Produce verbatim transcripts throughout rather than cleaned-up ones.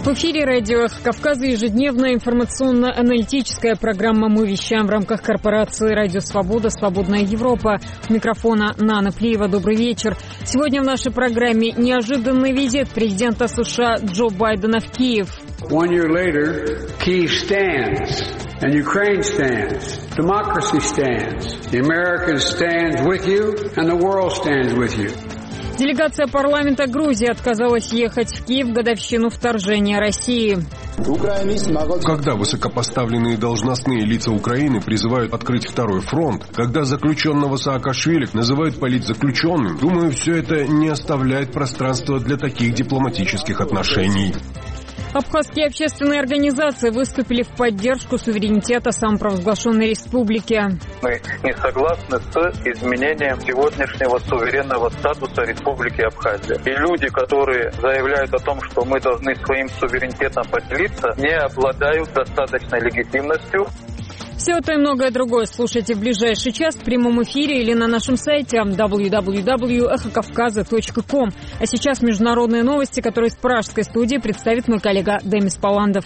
В эфире радио «Эхо Кавказа» ежедневная информационно-аналитическая программа «Мы вещаем» в рамках корпорации «Радио Свобода. Свободная Европа». У микрофона Нана Плиева. Добрый вечер. Сегодня в нашей программе неожиданный визит президента США Джо Байдена в Киев. One year later, Kyiv stands, and Ukraine stands. Democracy stands. The Americans stand with you, and the world stands with you. Делегация парламента Грузии отказалась ехать в Киев в годовщину вторжения России. Когда высокопоставленные должностные лица Украины призывают открыть второй фронт, когда заключенного Саакашвили называют политзаключенным, думаю, все это не оставляет пространства для таких дипломатических отношений. Абхазские общественные организации выступили в поддержку суверенитета самопровозглашенной республики. Мы не согласны с изменением сегодняшнего суверенного статуса Республики Абхазия. И люди, которые заявляют о том, что мы должны своим суверенитетом поделиться, не обладают достаточной легитимностью. Все это и многое другое слушайте в ближайший час в прямом эфире или на нашем сайте дабл ю дабл ю дабл ю точка эхо кавказа точка ком. А сейчас международные новости, которые из пражской студии представит мой коллега Демис Паландов.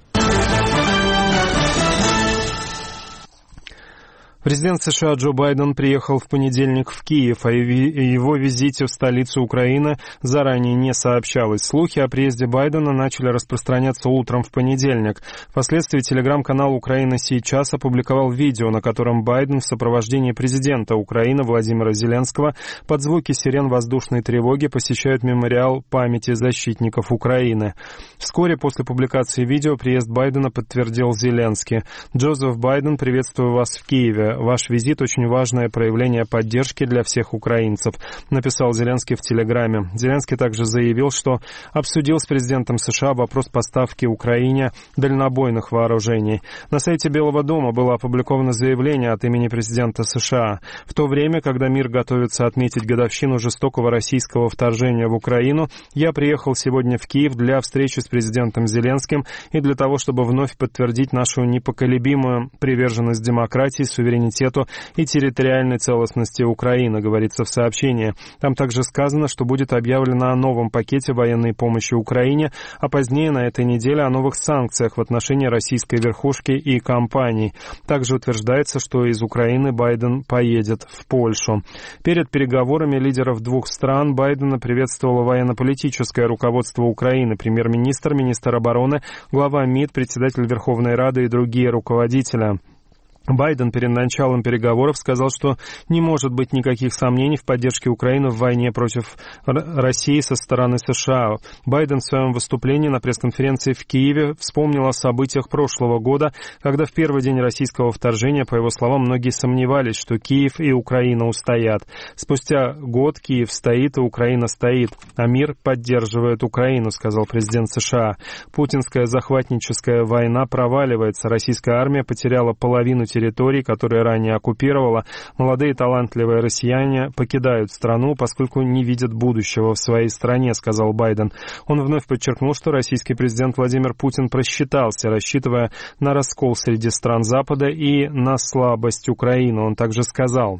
Президент США Джо Байден приехал в понедельник в Киев, а о его визите в столицу Украины заранее не сообщалось. Слухи о приезде Байдена начали распространяться утром в понедельник. Впоследствии телеграм-канал «Украина сейчас» опубликовал видео, на котором Байден в сопровождении президента Украины Владимира Зеленского под звуки сирен воздушной тревоги посещают мемориал памяти защитников Украины. Вскоре после публикации видео приезд Байдена подтвердил Зеленский. «Джозеф Байден, приветствую вас в Киеве. Ваш визит – очень важное проявление поддержки для всех украинцев», написал Зеленский в Телеграме. Зеленский также заявил, что обсудил с президентом США вопрос поставки Украине дальнобойных вооружений. На сайте Белого дома было опубликовано заявление от имени президента США. В то время, когда мир готовится отметить годовщину жестокого российского вторжения в Украину, я приехал сегодня в Киев для встречи с президентом Зеленским и для того, чтобы вновь подтвердить нашу непоколебимую приверженность демократии, суверенитету и территориальной целостности Украины, говорится в сообщении. Там также сказано, что будет объявлено о новом пакете военной помощи Украине, а позднее на этой неделе о новых санкциях в отношении российской верхушки и компаний. Также утверждается, что из Украины Байден поедет в Польшу. Перед переговорами лидеров двух стран Байдена приветствовало военно-политическое руководство Украины, премьер-министр, министр обороны, глава МИД, председатель Верховной Рады и другие руководители. Байден перед началом переговоров сказал, что не может быть никаких сомнений в поддержке Украины в войне против России со стороны США. Байден в своем выступлении на пресс-конференции в Киеве вспомнил о событиях прошлого года, когда в первый день российского вторжения, по его словам, многие сомневались, что Киев и Украина устоят. Спустя год Киев стоит, и Украина стоит, а мир поддерживает Украину, сказал президент США. Путинская захватническая война проваливается, российская армия потеряла половину территорий, которые ранее оккупировала. Молодые талантливые россияне покидают страну, поскольку не видят будущего в своей стране, сказал Байден. Он вновь подчеркнул, что российский президент Владимир Путин просчитался, рассчитывая на раскол среди стран Запада и на слабость Украины. Он также сказал: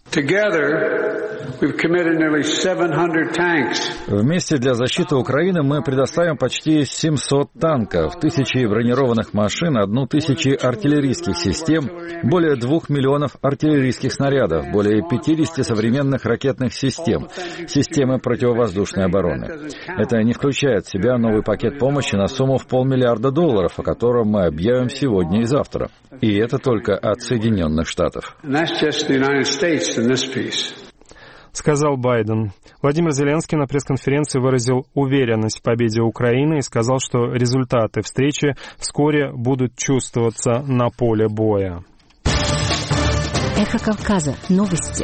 Вместе для защиты Украины мы предоставим почти семьсот танков, тысячи бронированных машин, одну тысячу артиллерийских систем, более двух миллионов артиллерийских снарядов, более пятьдесят современных ракетных систем, системы противовоздушной обороны. Это не включает в себя новый пакет помощи на сумму в полмиллиарда долларов, о котором мы объявим сегодня и завтра. И это только от Соединенных Штатов. Сказал Байден. Владимир Зеленский на пресс-конференции выразил уверенность в победе Украины и сказал, что результаты встречи вскоре будут чувствоваться на поле боя. Эхо Кавказа. Новости.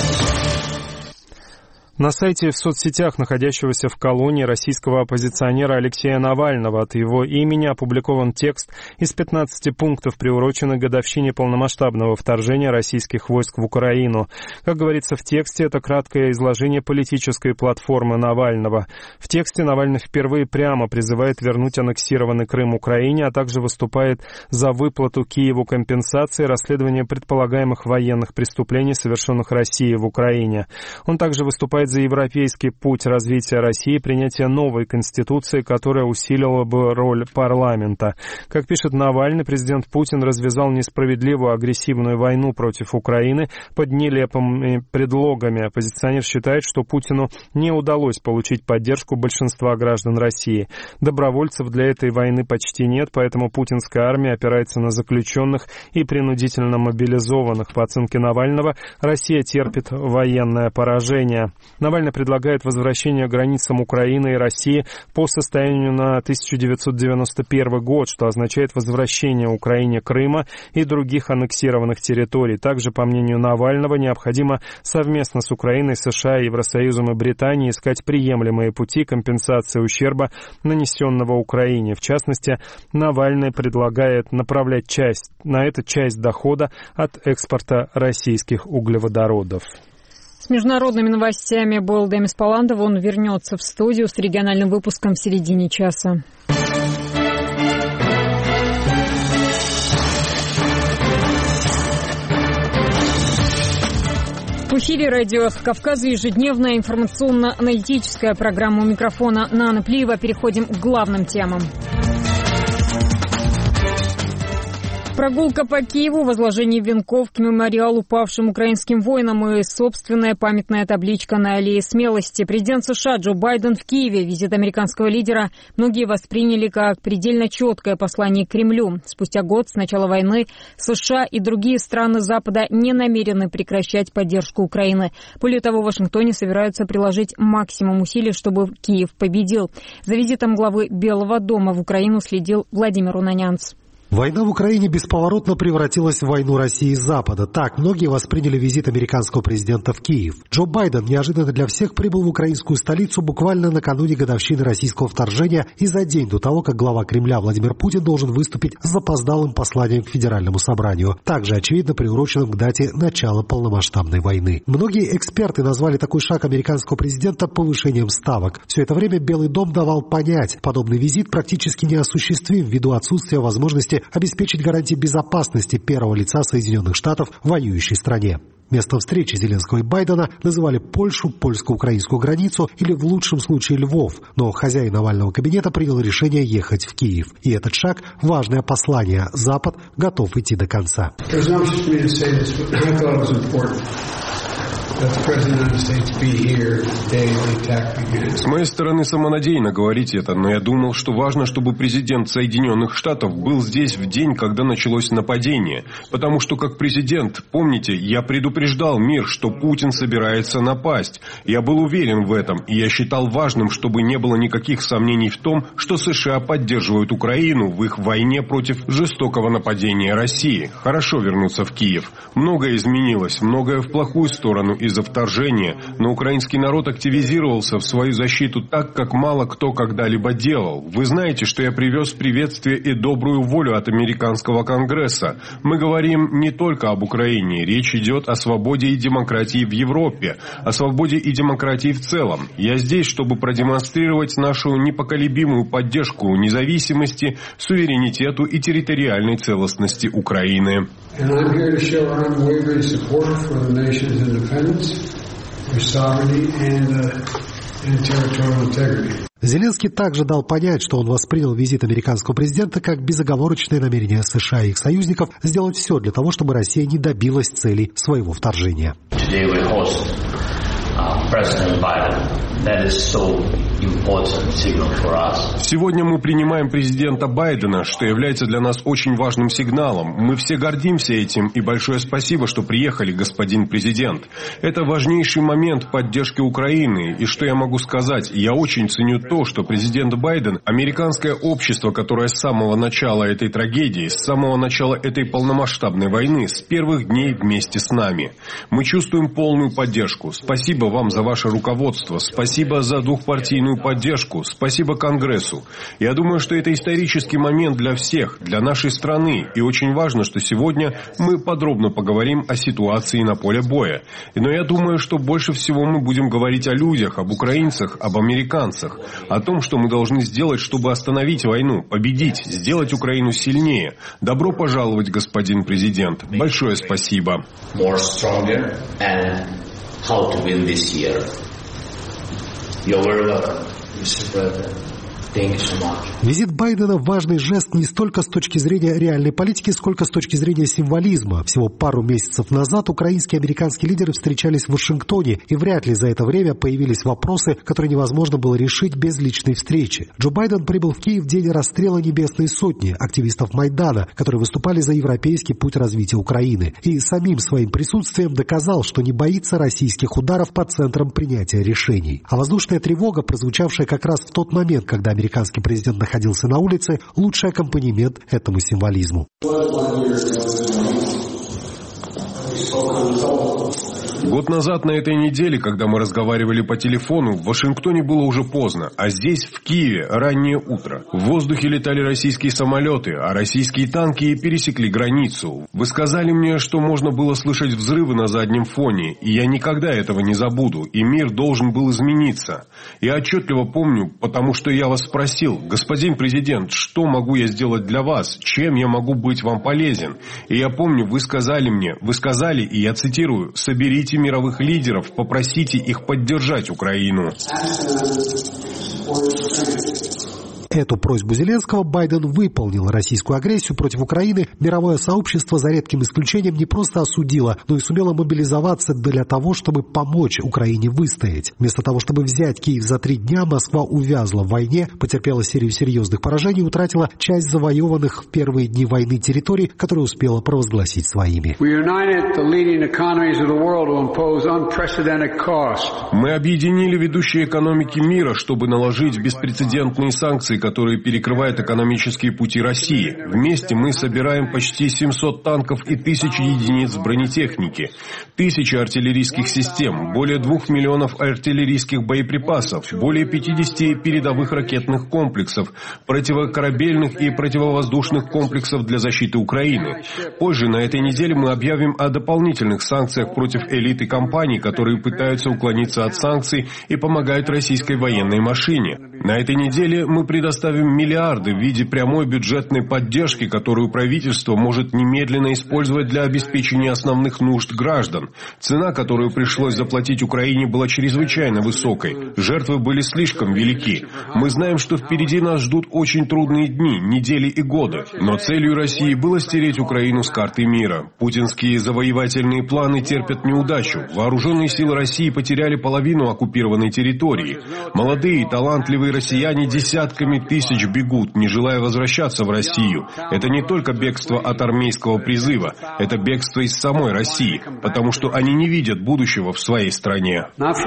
На сайте в соцсетях находящегося в колонии российского оппозиционера Алексея Навального от его имени опубликован текст из пятнадцати пунктов, приуроченных годовщине полномасштабного вторжения российских войск в Украину. Как говорится в тексте, это краткое изложение политической платформы Навального. В тексте Навальный впервые прямо призывает вернуть аннексированный Крым Украине, а также выступает за выплату Киеву компенсации, расследование предполагаемых военных преступлений, совершенных Россией в Украине. Он также выступает выступать за европейский путь развития России и принятие новой конституции, которая усилила бы роль парламента. Как пишет Навальный, президент Путин развязал несправедливую агрессивную войну против Украины под нелепыми предлогами. Оппозиционер считает, что Путину не удалось получить поддержку большинства граждан России. Добровольцев для этой войны почти нет, поэтому путинская армия опирается на заключенных и принудительно мобилизованных. По оценке Навального, Россия терпит военное поражение. Навальный предлагает возвращение к границам Украины и России по состоянию на тысяча девятьсот девяносто первый год, что означает возвращение Украине Крыма и других аннексированных территорий. Также, по мнению Навального, необходимо совместно с Украиной, США, Евросоюзом и Британией искать приемлемые пути компенсации ущерба, нанесенного Украине. В частности, Навальный предлагает направлять часть, на это часть дохода от экспорта российских углеводородов. С международными новостями был Демис Паландов. Он вернется в студию с региональным выпуском в середине часа. В эфире радио «Эхо Кавказа» ежедневная информационно-аналитическая программа. У микрофона Нана Плиева. Переходим к главным темам. Прогулка по Киеву, возложение венков к мемориалу павшим украинским воинам и собственная памятная табличка на аллее смелости. Президент США Джо Байден в Киеве. Визит американского лидера многие восприняли как предельно четкое послание к Кремлю. Спустя год с начала войны США и другие страны Запада не намерены прекращать поддержку Украины. Более того, в Вашингтоне собираются приложить максимум усилий, чтобы Киев победил. За визитом главы Белого дома в Украину следил Владимир Унанянц. Война в Украине бесповоротно превратилась в войну России и Запада. Так многие восприняли визит американского президента в Киев. Джо Байден неожиданно для всех прибыл в украинскую столицу буквально накануне годовщины российского вторжения и за день до того, как глава Кремля Владимир Путин должен выступить с запоздалым посланием к Федеральному собранию, также, очевидно, приуроченным к дате начала полномасштабной войны. Многие эксперты назвали такой шаг американского президента повышением ставок. Все это время Белый дом давал понять, подобный визит практически неосуществим ввиду отсутствия возможности обеспечить гарантии безопасности первого лица Соединенных Штатов в воюющей стране. Местом встречи Зеленского и Байдена называли Польшу, польско-украинскую границу или в лучшем случае Львов, но хозяин овального кабинета принял решение ехать в Киев. И этот шаг – важное послание. Запад готов идти до конца. С моей стороны самонадеянно говорить это, но я думал, что важно, чтобы президент Соединенных Штатов был здесь в день, когда началось нападение. Потому что как президент, помните, я предупреждал мир, что Путин собирается напасть. Я был уверен в этом, и я считал важным, чтобы не было никаких сомнений в том, что США поддерживают Украину в их войне против жестокого нападения России. Хорошо вернуться в Киев. Многое изменилось, многое в плохую сторону из-за вторжения, но украинский народ активизировался в свою защиту так, как мало кто когда-либо делал. Вы знаете, что я привез приветствие и добрую волю от американского Конгресса. Мы говорим не только об Украине, речь идет о свободе и демократии в Европе, о свободе и демократии в целом. Я здесь, чтобы продемонстрировать нашу непоколебимую поддержку независимости, суверенитету и территориальной целостности Украины. Зеленский также дал понять, что он воспринял визит американского президента как безоговорочное намерение США и их союзников сделать все для того, чтобы Россия не добилась целей своего вторжения. Сегодня мы принимаем президента Байдена, что является для нас очень важным сигналом. Мы все гордимся этим, и большое спасибо, что приехали, господин президент. Это важнейший момент поддержки Украины. И что я могу сказать? Я очень ценю то, что президент Байден, американское общество, которое с самого начала этой трагедии, с самого начала этой полномасштабной войны, с первых дней вместе с нами. Мы чувствуем полную поддержку. Спасибо вам за ваше руководство. Спасибо за двухпартийную поддержку. Спасибо Конгрессу. Я думаю, что это исторический момент для всех, для нашей страны. И очень важно, что сегодня мы подробно поговорим о ситуации на поле боя. Но я думаю, что больше всего мы будем говорить о людях, об украинцах, об американцах. О том, что мы должны сделать, чтобы остановить войну, победить, сделать Украину сильнее. Добро пожаловать, господин президент. Большое спасибо. How to win this year. You're very welcome, мистер President. Thank you so much. Визит Байдена – важный жест не столько с точки зрения реальной политики, сколько с точки зрения символизма. Всего пару месяцев назад украинские и американские лидеры встречались в Вашингтоне, и вряд ли за это время появились вопросы, которые невозможно было решить без личной встречи. Джо Байден прибыл в Киев в день расстрела Небесной Сотни, активистов Майдана, которые выступали за европейский путь развития Украины, и самим своим присутствием доказал, что не боится российских ударов по центрам принятия решений. А воздушная тревога, прозвучавшая как раз в тот момент, когда американский президент находился на улице, лучший аккомпанемент этому символизму. Год назад на этой неделе, когда мы разговаривали по телефону, в Вашингтоне было уже поздно, а здесь, в Киеве, раннее утро. В воздухе летали российские самолеты, а российские танки пересекли границу. Вы сказали мне, что можно было слышать взрывы на заднем фоне, и я никогда этого не забуду, и мир должен был измениться. Я отчетливо помню, потому что я вас спросил: господин президент, что могу я сделать для вас, чем я могу быть вам полезен? И я помню, вы сказали мне, вы сказали, и я цитирую: соберите мировых лидеров, попросите их поддержать Украину. Эту просьбу Зеленского Байден выполнил. Российскую агрессию против Украины мировое сообщество, за редким исключением, не просто осудило, но и сумело мобилизоваться для того, чтобы помочь Украине выстоять. Вместо того, чтобы взять Киев за три дня, Москва увязла в войне, потерпела серию серьезных поражений и утратила часть завоеванных в первые дни войны территорий, которые успела провозгласить своими. Мы объединили ведущие экономики мира, чтобы наложить беспрецедентные санкции, которые перекрывают экономические пути России. Вместе мы собираем почти семьсот танков и тысячи единиц бронетехники, тысячи артиллерийских систем, более двух миллионов артиллерийских боеприпасов, более пятидесяти передовых ракетных комплексов, противокорабельных и противовоздушных комплексов для защиты Украины. Позже на этой неделе мы объявим о дополнительных санкциях против элиты компаний, которые пытаются уклониться от санкций и помогают российской военной машине. На этой неделе мы предоставим миллиарды в виде прямой бюджетной поддержки, которую правительство может немедленно использовать для обеспечения основных нужд граждан. Цена, которую пришлось заплатить Украине, была чрезвычайно высокой. Жертвы были слишком велики. Мы знаем, что впереди нас ждут очень трудные дни, недели и годы. Но целью России было стереть Украину с карты мира. Путинские завоевательные планы терпят неудачу. Вооруженные силы России потеряли половину оккупированной территории. Молодые, талантливые россияне десятками тысяч бегут, не желая возвращаться в Россию. Это не только бегство от армейского призыва, это бегство из самой России, потому что они не видят будущего в своей стране.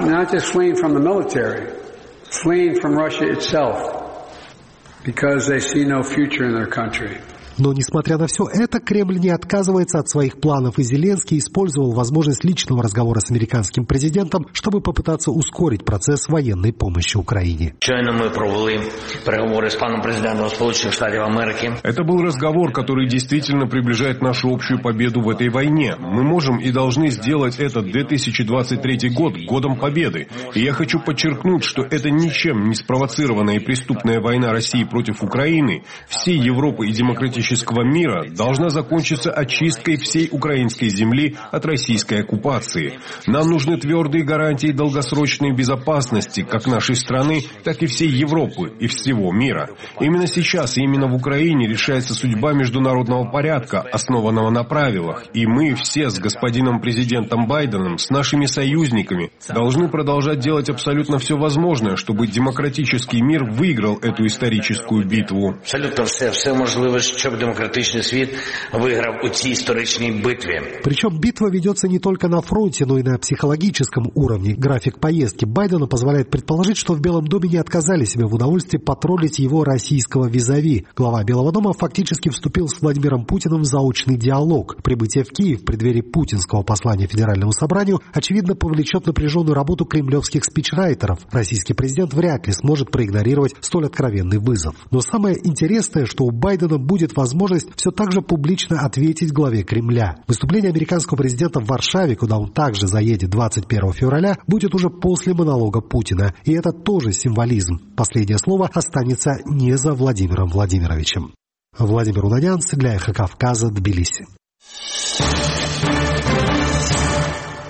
Но, несмотря на все это, Кремль не отказывается от своих планов, и Зеленский использовал возможность личного разговора с американским президентом, чтобы попытаться ускорить процесс военной помощи Украине. Щойно мы провели переговоры с паном президентом Сполученных Штатов Америки. Это был разговор, который действительно приближает нашу общую победу в этой войне. Мы можем и должны сделать этот две тысячи двадцать третий год годом победы. И я хочу подчеркнуть, что это ничем не спровоцированная и преступная война России против Украины, всей Европы и демократического мира должна закончиться очисткой всей украинской земли от российской оккупации. Нам нужны твердые гарантии долгосрочной безопасности как нашей страны, так и всей Европы и всего мира. Именно сейчас и именно в Украине решается судьба международного порядка, основанного на правилах. И мы все с господином президентом Байденом, с нашими союзниками, должны продолжать делать абсолютно все возможное, чтобы демократический мир выиграл эту историческую битву. Абсолютно все, все можливе, щоб демократичний світ виграв у цій історичній битві. Причем битва ведется не только на фронте, но и на психологическом уровне. График поездки Байдена позволяет предположить, что в Белом доме не отказали себе в удовольствии потроллить его российского визави. Глава Белого дома фактически вступил с Владимиром Путиным в заочный диалог. Прибытие в Киев в преддверии путинского послания Федеральному собранию очевидно повлечет напряженную работу кремлевских спичрайтеров. Российский президент вряд ли сможет проигнорировать столь откровенный вызов. Но самое интересное, что у Байдена будет возможность все так же публично ответить главе Кремля. Выступление американского президента в Варшаве, куда он также заедет двадцать первого февраля, будет уже после монолога Путина. И это тоже символизм. Последнее слово останется не за Владимиром Владимировичем. Владимир Унанянц для Эхо Кавказа, Тбилиси.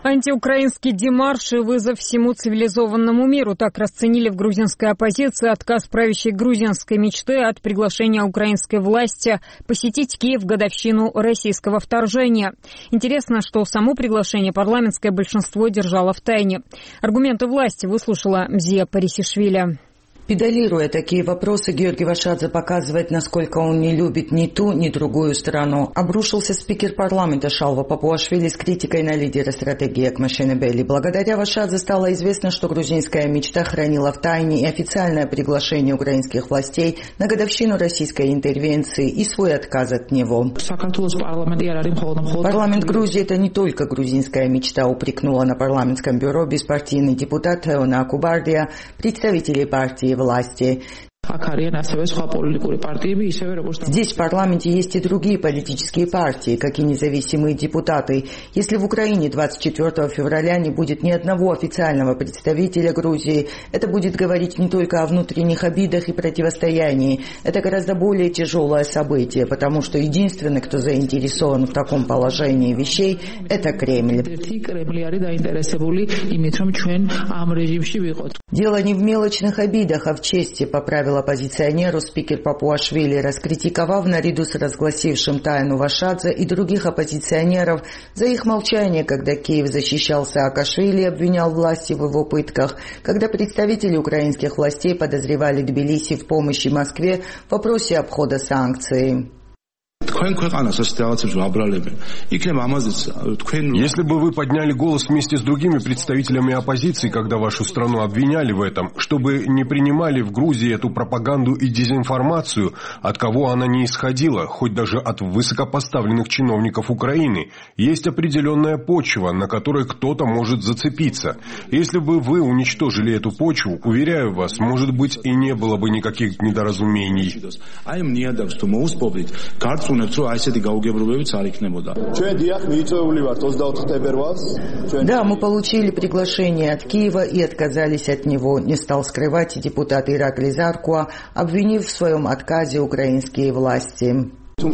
Антиукраинский демарш и вызов всему цивилизованному миру. Так расценили в грузинской оппозиции отказ правящей грузинской мечты от приглашения украинской власти посетить Киев в годовщину российского вторжения. Интересно, что само приглашение парламентское большинство держало в тайне. Аргументы власти выслушала Мзия Парисишвили. Педалируя такие вопросы, Георгий Вашадзе показывает, насколько он не любит ни ту, ни другую страну. Обрушился спикер парламента Шалва Папуашвили с критикой на лидера стратегии Акмашенебели. Благодаря Вашадзе стало известно, что грузинская мечта хранила в тайне и официальное приглашение украинских властей на годовщину российской интервенции и свой отказ от него. Парламент Грузии – это не только грузинская мечта, упрекнула на парламентском бюро беспартийный депутат Теона Акубардия, представители партии власти. Здесь в парламенте есть и другие политические партии, как и независимые депутаты. Если в Украине двадцать четвёртого февраля не будет ни одного официального представителя Грузии, это будет говорить не только о внутренних обидах и противостоянии. Это гораздо более тяжелое событие, потому что единственный, кто заинтересован в таком положении вещей, это Кремль. Дело не в мелочных обидах, а в чести, поправил оппозиционеру спикер Папуашвили, раскритиковав наряду с разгласившим тайну Вашадзе и других оппозиционеров за их молчание, когда Киев защищал Саакашвили и обвинял власти в его пытках, когда представители украинских властей подозревали Тбилиси в помощи Москве в вопросе обхода санкций. Если бы вы подняли голос вместе с другими представителями оппозиции, когда вашу страну обвиняли в этом, чтобы не принимали в Грузии эту пропаганду и дезинформацию, от кого она не исходила, хоть даже от высокопоставленных чиновников Украины, есть определенная почва, на которой кто-то может зацепиться. Если бы вы уничтожили эту почву, уверяю вас, может быть, и не было бы никаких недоразумений. Да, мы получили приглашение от Киева и отказались от него, не стал скрывать депутат Иракли Заркуа, обвинив в своем отказе украинские власти. Мы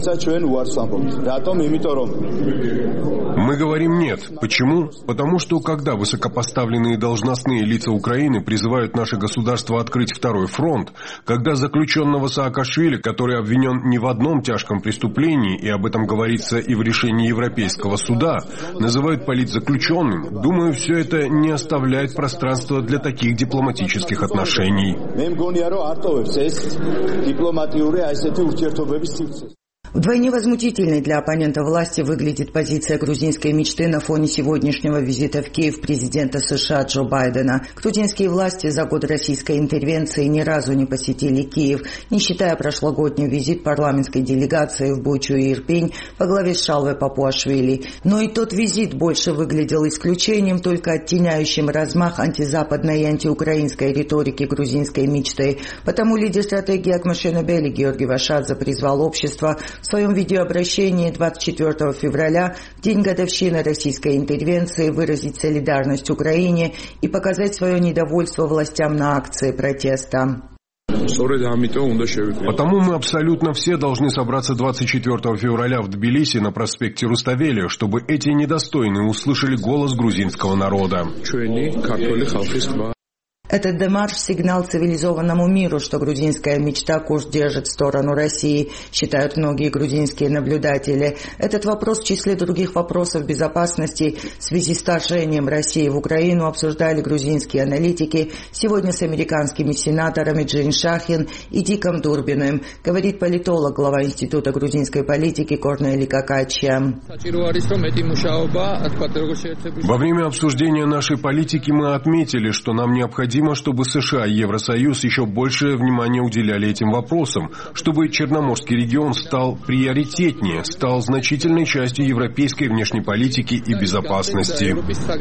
говорим нет. Почему? Потому что когда высокопоставленные должностные лица Украины призывают наше государство открыть второй фронт, когда заключенного Саакашвили, который обвинен не в одном тяжком преступлении, и об этом говорится и в решении Европейского суда, называют политзаключенным, думаю, все это не оставляет пространства для таких дипломатических отношений. Вдвойне возмутительной для оппонента власти выглядит позиция грузинской мечты на фоне сегодняшнего визита в Киев президента США Джо Байдена. Грузинские власти за год российской интервенции ни разу не посетили Киев, не считая прошлогодний визит парламентской делегации в Бучу и Ирпень во главе с Шалвой Папуашвили. Но и тот визит больше выглядел исключением, только оттеняющим размах антизападной и антиукраинской риторики грузинской мечты. Потому лидер стратегии Акмашенебели Георгий Вашадзе призвал общество в своем видеообращении двадцать четвёртого февраля, в день годовщины российской интервенции, выразить солидарность Украине и показать свое недовольство властям на акции протеста. Потому мы абсолютно все должны собраться двадцать четвёртого февраля в Тбилиси на проспекте Руставели, чтобы эти недостойные услышали голос грузинского народа. Этот демарш – сигнал цивилизованному миру, что грузинская мечта курс держит в сторону России, считают многие грузинские наблюдатели. Этот вопрос в числе других вопросов безопасности в связи с вторжением России в Украину обсуждали грузинские аналитики сегодня с американскими сенаторами Джин Шахин и Диком Дурбиным, говорит политолог, глава Института грузинской политики Корнели Какачья. Во время обсуждения нашей политики мы отметили, что нам необходимо, чтобы США и Евросоюз еще большее внимание уделяли этим вопросам, чтобы Черноморский регион стал приоритетнее, стал значительной частью европейской внешней политики и безопасности.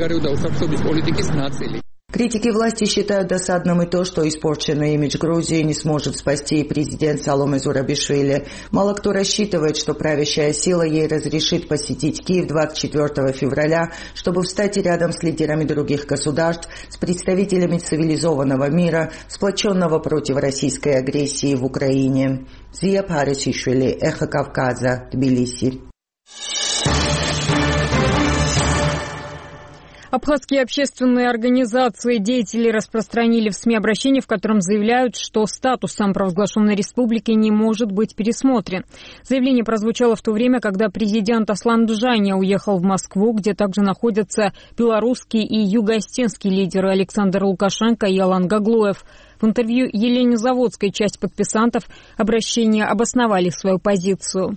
Критики власти считают досадным и то, что испорченный имидж Грузии не сможет спасти и президент Саломе Зурабишвили. Мало кто рассчитывает, что правящая сила ей разрешит посетить Киев двадцать четвёртого февраля, чтобы встать рядом с лидерами других государств, с представителями цивилизованного мира, сплоченного против российской агрессии в Украине. Мзия Парисишвили, Эхо Кавказа, Тбилиси. Абхазские общественные организации, деятели распространили в СМИ обращение, в котором заявляют, что статус самопровозглашенной республики не может быть пересмотрен. Заявление прозвучало в то время, когда президент Аслан Бжания уехал в Москву, где также находятся белорусские и юго-осетинские лидеры Александр Лукашенко и Алан Гаглоев. В интервью Елене Заводской часть подписантов обращения обосновали свою позицию.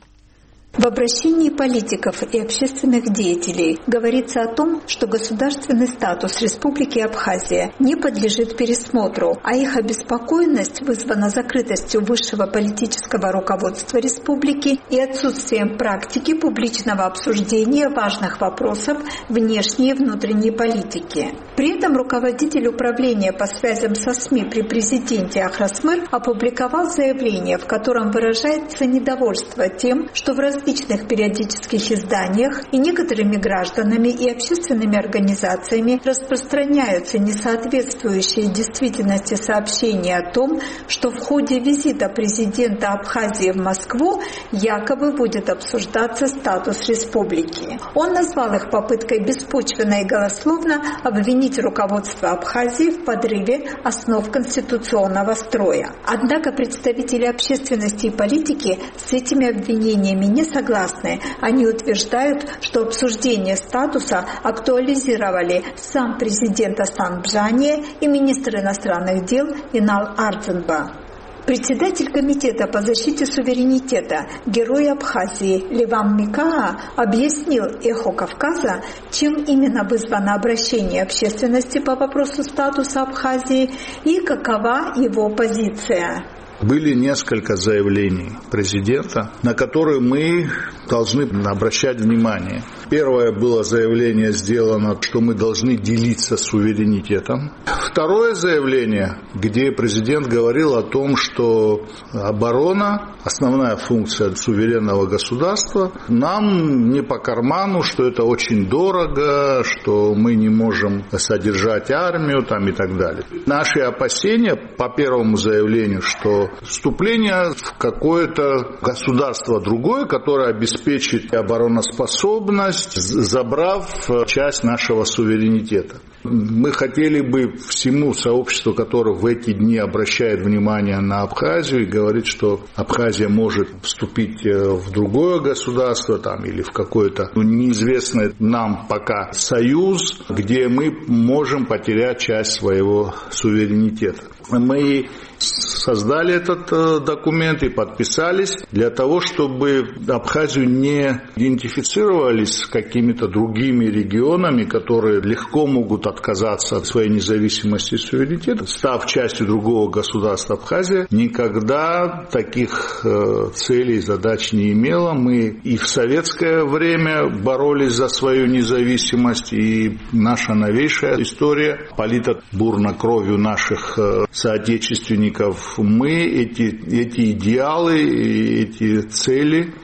В обращении политиков и общественных деятелей говорится о том, что государственный статус Республики Абхазия не подлежит пересмотру, а их обеспокоенность вызвана закрытостью высшего политического руководства республики и отсутствием практики публичного обсуждения важных вопросов внешней и внутренней политики. При этом руководитель управления по связям со СМИ при президенте Ахрасмыр опубликовал заявление, в котором выражается недовольство тем, что в различных периодических изданиях и некоторыми гражданами и общественными организациями распространяются несоответствующие действительности сообщения о том, что в ходе визита президента Абхазии в Москву якобы будет обсуждаться статус республики. Он назвал их попыткой беспочвенно и голословно обвинить руководство Абхазии в подрыве основ конституционного строя. Однако представители общественности и политики с этими обвинениями не согласны. Они утверждают, что обсуждение статуса актуализировали сам президент Аслан Бжания и министр иностранных дел Инал Ардзенба. Председатель комитета по защите суверенитета, герой Абхазии Леван Микаа объяснил «Эхо Кавказа», чем именно вызвано обращение общественности по вопросу статуса Абхазии и какова его позиция. Были несколько заявлений президента, на которые мы должны обращать внимание. Первое было заявление сделано, что мы должны делиться суверенитетом. Второе заявление, где президент говорил о том, что оборона, основная функция суверенного государства, нам не по карману, что это очень дорого, что мы не можем содержать армию там, и так далее. Наши опасения по первому заявлению, что вступление в какое-то государство другое, которое обеспечит обороноспособность, забрав часть нашего суверенитета. Мы хотели бы всему сообществу, которое в эти дни обращает внимание на Абхазию и говорит, что Абхазия может вступить в другое государство там, или в какое-то неизвестное нам пока союз, где мы можем потерять часть своего суверенитета. Мы создали этот документ и подписались для того, чтобы Абхазию не идентифицировались с какими-то другими регионами, которые легко могут отказаться от своей независимости и суверенитета, став частью другого государства. Абхазия никогда таких целей и задач не имела. Мы и в советское время боролись за свою независимость, и наша новейшая история полита бурно кровью наших соотечественников. Мы эти, эти идеалы, эти цели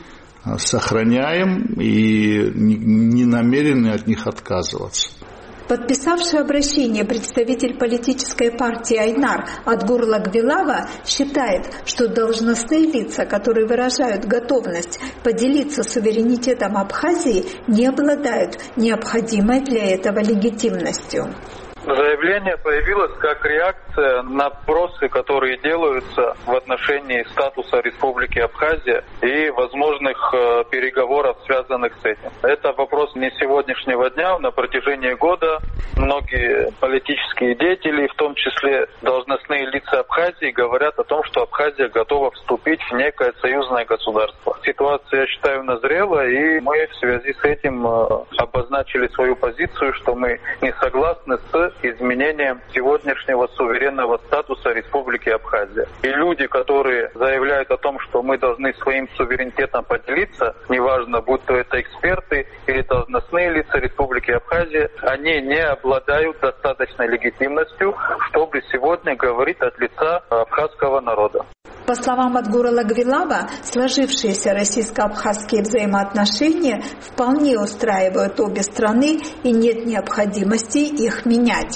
сохраняем и не намерены от них отказываться. Подписавший обращение представитель политической партии Айнар Адгур Лагвилава считает, что должностные лица, которые выражают готовность поделиться суверенитетом Абхазии, не обладают необходимой для этого легитимностью. Заявление появилось как реакция на вопросы, которые делаются в отношении статуса Республики Абхазия и возможных э, переговоров, связанных с этим. Это вопрос не сегодняшнего дня. На протяжении года многие политические деятели, в том числе должностные лица Абхазии, говорят о том, что Абхазия готова вступить в некое союзное государство. Ситуация, я считаю, назрела, и мы в связи с этим э, обозначили свою позицию, что мы не согласны с изменением сегодняшнего суверенного статуса Республики Абхазия. И люди, которые заявляют о том, что мы должны своим суверенитетом поделиться, неважно, будь то это эксперты или должностные лица Республики Абхазия, они не обладают достаточной легитимностью, чтобы сегодня говорить от лица абхазского народа. По словам Адгура Лагвилава, сложившиеся российско-абхазские взаимоотношения вполне устраивают обе страны и нет необходимости их менять.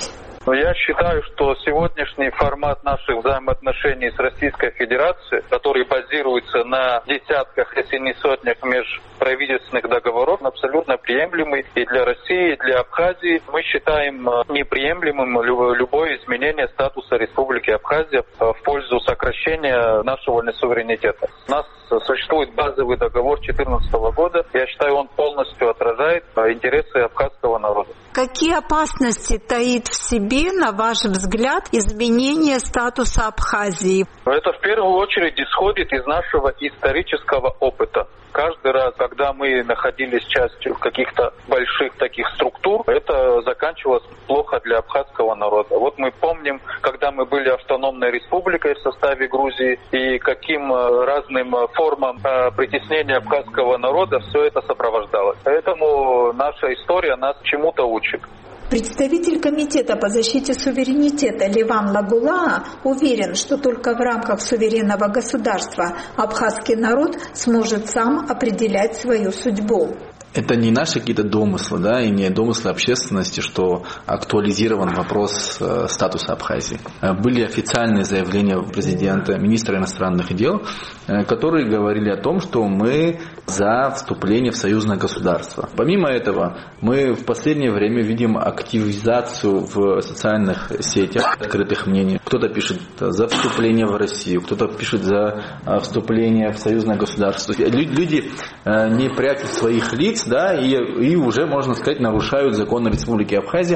Но я считаю, что сегодняшний формат наших взаимоотношений с Российской Федерацией, который базируется на десятках, если не сотнях межправительственных договоров, абсолютно приемлемый и для России, и для Абхазии. Мы считаем неприемлемым любое изменение статуса Республики Абхазия в пользу сокращения нашего суверенитета. У нас существует базовый договор две тысячи четырнадцатого года. Я считаю, он полностью отражает интересы абхазского народа. Какие опасности таит в себе, на ваш взгляд, изменение статуса Абхазии? Это в первую очередь исходит из нашего исторического опыта. Каждый раз, когда мы находились частью каких-то больших таких структур, это заканчивалось плохо для абхазского народа. Вот мы помним, когда мы были автономной республикой в составе Грузии, и каким разным формам притеснения абхазского народа все это сопровождалось. Поэтому наша история нас чему-то учит. Представитель Комитета по защите суверенитета Леван Лагулаа уверен, что только в рамках суверенного государства абхазский народ сможет сам определять свою судьбу. Это не наши какие-то домыслы, да, и не домыслы общественности, что актуализирован вопрос э, статуса Абхазии. Были официальные заявления президента, министра иностранных дел, э, которые говорили о том, что мы за вступление в союзное государство. Помимо этого, мы в последнее время видим активизацию в социальных сетях открытых мнений. Кто-то пишет за вступление в Россию, кто-то пишет за вступление в союзное государство. Люди э, не прячут своих лиц, да, и, и уже, можно сказать, нарушают законы Республики Абхазия.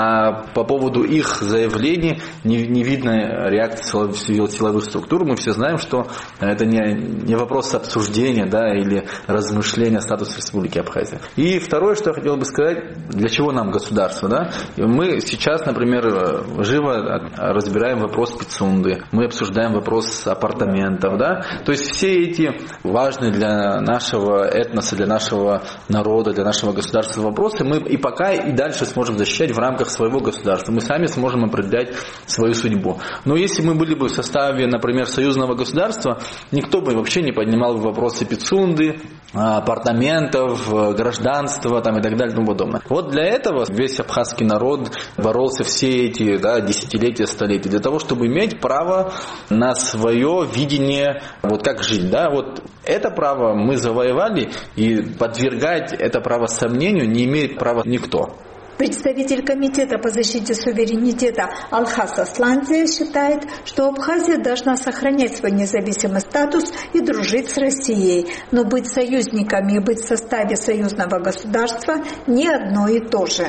А по поводу их заявлений не, не видно реакции силовых структур. Мы все знаем, что это не, не вопрос обсуждения, да, или размышления статуса Республики Абхазия. И второе, что я хотел бы сказать, для чего нам государство, да? Мы сейчас, например, живо разбираем вопрос Пицунды, мы обсуждаем вопрос апартаментов, да? То есть все эти важные для нашего этноса, для нашего народа, для нашего государства вопросы мы и пока и дальше сможем защищать в рамках своего государства. Мы сами сможем определять свою судьбу. Но если мы были бы в составе, например, союзного государства, никто бы вообще не поднимал вопросы Пицунды, апартаментов, гражданства там, и так далее и тому подобное. Вот для этого весь абхазский народ боролся все эти, да, десятилетия, столетия, для того, чтобы иметь право на свое видение, вот как жить. Да? Вот это право мы завоевали, и подвергать это право сомнению не имеет права никто. Представитель Комитета по защите суверенитета Алхас Асландия считает, что Абхазия должна сохранять свой независимый статус и дружить с Россией, но быть союзниками и быть в составе союзного государства не одно и то же.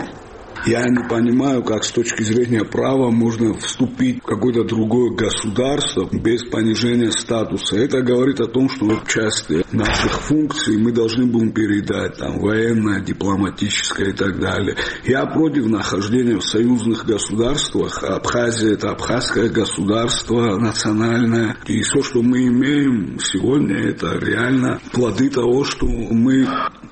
Я не понимаю, как с точки зрения права можно вступить в какое-то другое государство без понижения статуса. Это говорит о том, что в части наших функций мы должны будем передать там военное, дипломатическое и так далее. Я против нахождения в союзных государствах. Абхазия – это абхазское государство национальное. И все, что мы имеем сегодня, это реально плоды того, что мы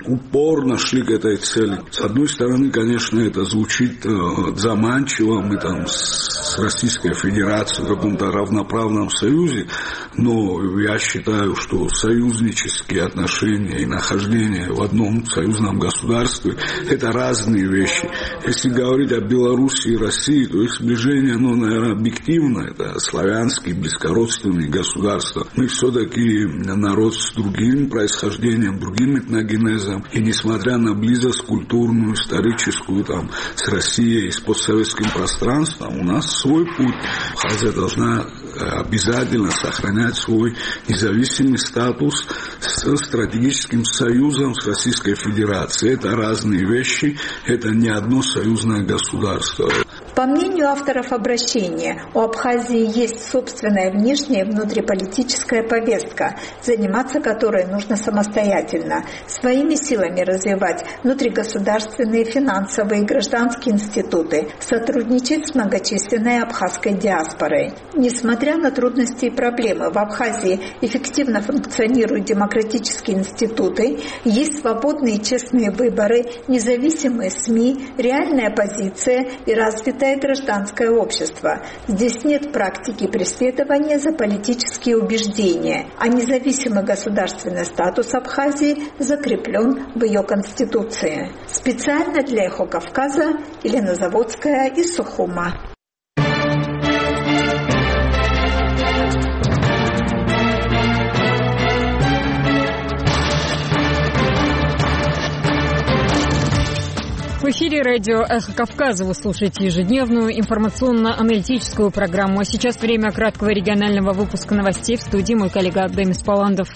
упорно шли к этой цели. С одной стороны, конечно, это звучит э, заманчиво, мы там с Российской Федерацией в каком-то равноправном союзе, но я считаю, что союзнические отношения и нахождение в одном союзном государстве – это разные вещи. Если говорить о Беларуси и России, то их сближение, ну, наверное, объективно, это славянские, близкородственные государства. Мы все-таки народ с другим происхождением, другим этногенезом, и несмотря на близость культурную, историческую, там, с Россией и с постсоветским пространством, у нас свой путь. Абхазия должна обязательно сохранять свой независимый статус с стратегическим союзом с Российской Федерацией. Это разные вещи, это не одно союзное государство. По мнению авторов обращения, у Абхазии есть собственная внешняя и внутриполитическая повестка, заниматься которой нужно самостоятельно, своими силами развивать внутригосударственные, финансовые и гражданские институты, сотрудничать с многочисленной абхазской диаспорой. Несмотря на трудности и проблемы, в Абхазии эффективно функционирует демократическая демократические институты, есть свободные и честные выборы, независимые СМИ, реальная оппозиция и развитое гражданское общество. Здесь нет практики преследования за политические убеждения, а независимый государственный статус Абхазии закреплен в ее конституции. Специально для «Эхо Кавказа» Елена Заводская из Сухума. В эфире радио «Эхо Кавказа». Вы слушаете ежедневную информационно-аналитическую программу. А сейчас время краткого регионального выпуска новостей. В студии мой коллега Демис Паландов.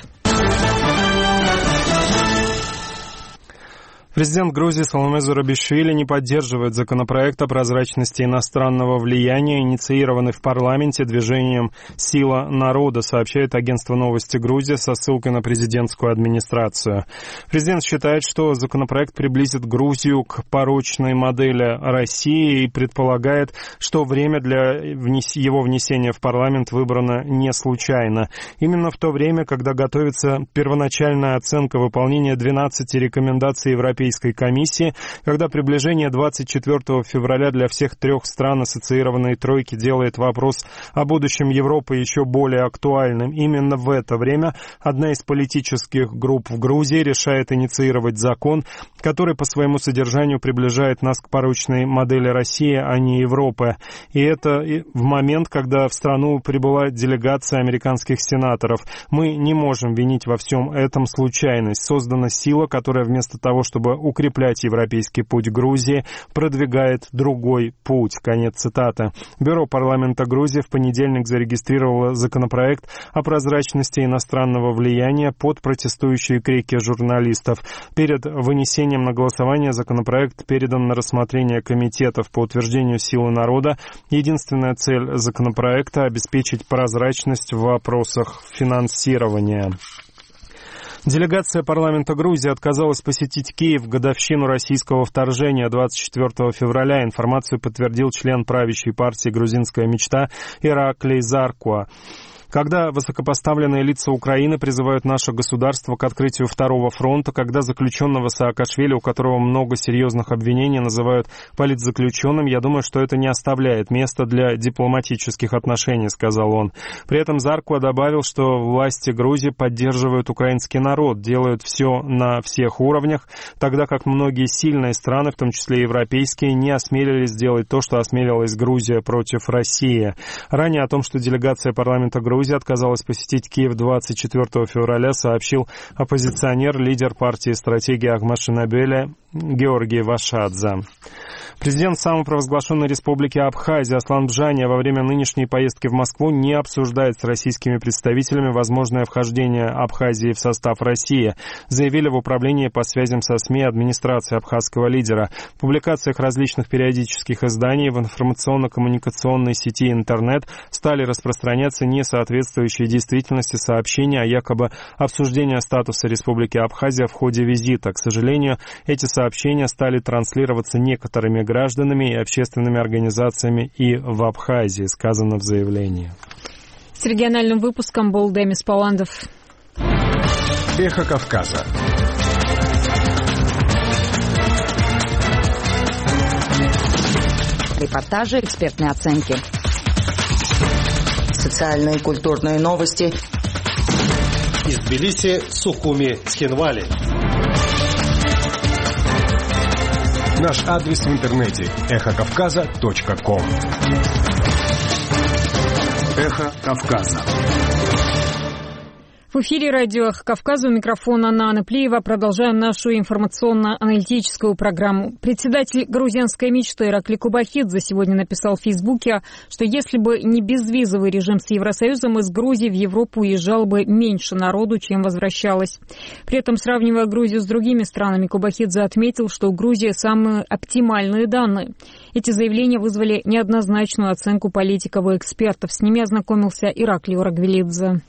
Президент Грузии Саломе Зурабишвили не поддерживает законопроект о прозрачности иностранного влияния, инициированный в парламенте движением «Сила народа», сообщает агентство «Новости Грузии» со ссылкой на президентскую администрацию. Президент считает, что законопроект приблизит Грузию к порочной модели России и предполагает, что время для его внесения в парламент выбрано не случайно. Именно в то время, когда готовится первоначальная оценка выполнения двенадцати рекомендаций Европейской комиссии, когда приближение двадцать четвёртого февраля для всех трех стран ассоциированной тройки делает вопрос о будущем Европы еще более актуальным. Именно в это время одна из политических групп в Грузии решает инициировать закон, который по своему содержанию приближает нас к порочной модели России, а не Европы. И это в момент, когда в страну прибыла делегация американских сенаторов. Мы не можем винить во всем этом случайность. Создана сила, которая вместо того, чтобы укреплять европейский путь Грузии, продвигает другой путь. Конец цитаты. Бюро парламента Грузии в понедельник зарегистрировало законопроект о прозрачности иностранного влияния под протестующие крики журналистов. Перед вынесением на голосование законопроект передан на рассмотрение комитетов по утверждению «Силы народа». Единственная цель законопроекта – обеспечить прозрачность в вопросах финансирования. Делегация парламента Грузии отказалась посетить Киев в годовщину российского вторжения двадцать четвёртого февраля. Информацию подтвердил член правящей партии «Грузинская мечта» Ираклий Заркуа. Когда высокопоставленные лица Украины призывают наше государство к открытию второго фронта, когда заключенного Саакашвили, у которого много серьезных обвинений, называют политзаключенным, я думаю, что это не оставляет места для дипломатических отношений, сказал он. При этом Заркуа добавил, что власти Грузии поддерживают украинский народ, делают все на всех уровнях, тогда как многие сильные страны, в том числе европейские, не осмелились сделать то, что осмелилась Грузия против России. Ранее о том, что делегация парламента Грузии Грузия отказалась посетить Киев двадцать четвёртого февраля, сообщил оппозиционер, лидер партии «Стратегия Ахмашинабеля» Георгий Вашадзе. Президент самопровозглашенной республики Абхазия Аслан Бжания во время нынешней поездки в Москву не обсуждает с российскими представителями возможное вхождение Абхазии в состав России, заявили в управлении по связям со СМИ администрации абхазского лидера. В публикациях различных периодических изданий в информационно-коммуникационной сети интернет стали распространяться несоответствующие действительности сообщения о якобы обсуждении статуса республики Абхазия в ходе визита. К сожалению, эти сообщения стали транслироваться некоторыми гражданами и общественными организациями и в Абхазии, сказано в заявлении. С региональным выпуском был Демис Паландов. Эхо Кавказа. Репортажи, экспертные оценки. Социальные и культурные новости. Из Тбилиси, Сухуми, Схинвали. Наш адрес в интернете эхо кавказа точка ком. Эхо Кавказа. В эфире радио «Эхо Кавказа», у микрофона Анна Плиева. Продолжаем нашу информационно-аналитическую программу. Председатель грузинской мечты Ираклий Кубахидзе сегодня написал в Фейсбуке, что если бы не безвизовый режим с Евросоюзом, из Грузии в Европу уезжало бы меньше народу, чем возвращалось. При этом, сравнивая Грузию с другими странами, Кубахидзе отметил, что у Грузии самые оптимальные данные. Эти заявления вызвали неоднозначную оценку политиков и экспертов. С ними ознакомился Ираклий Урагвелидзе.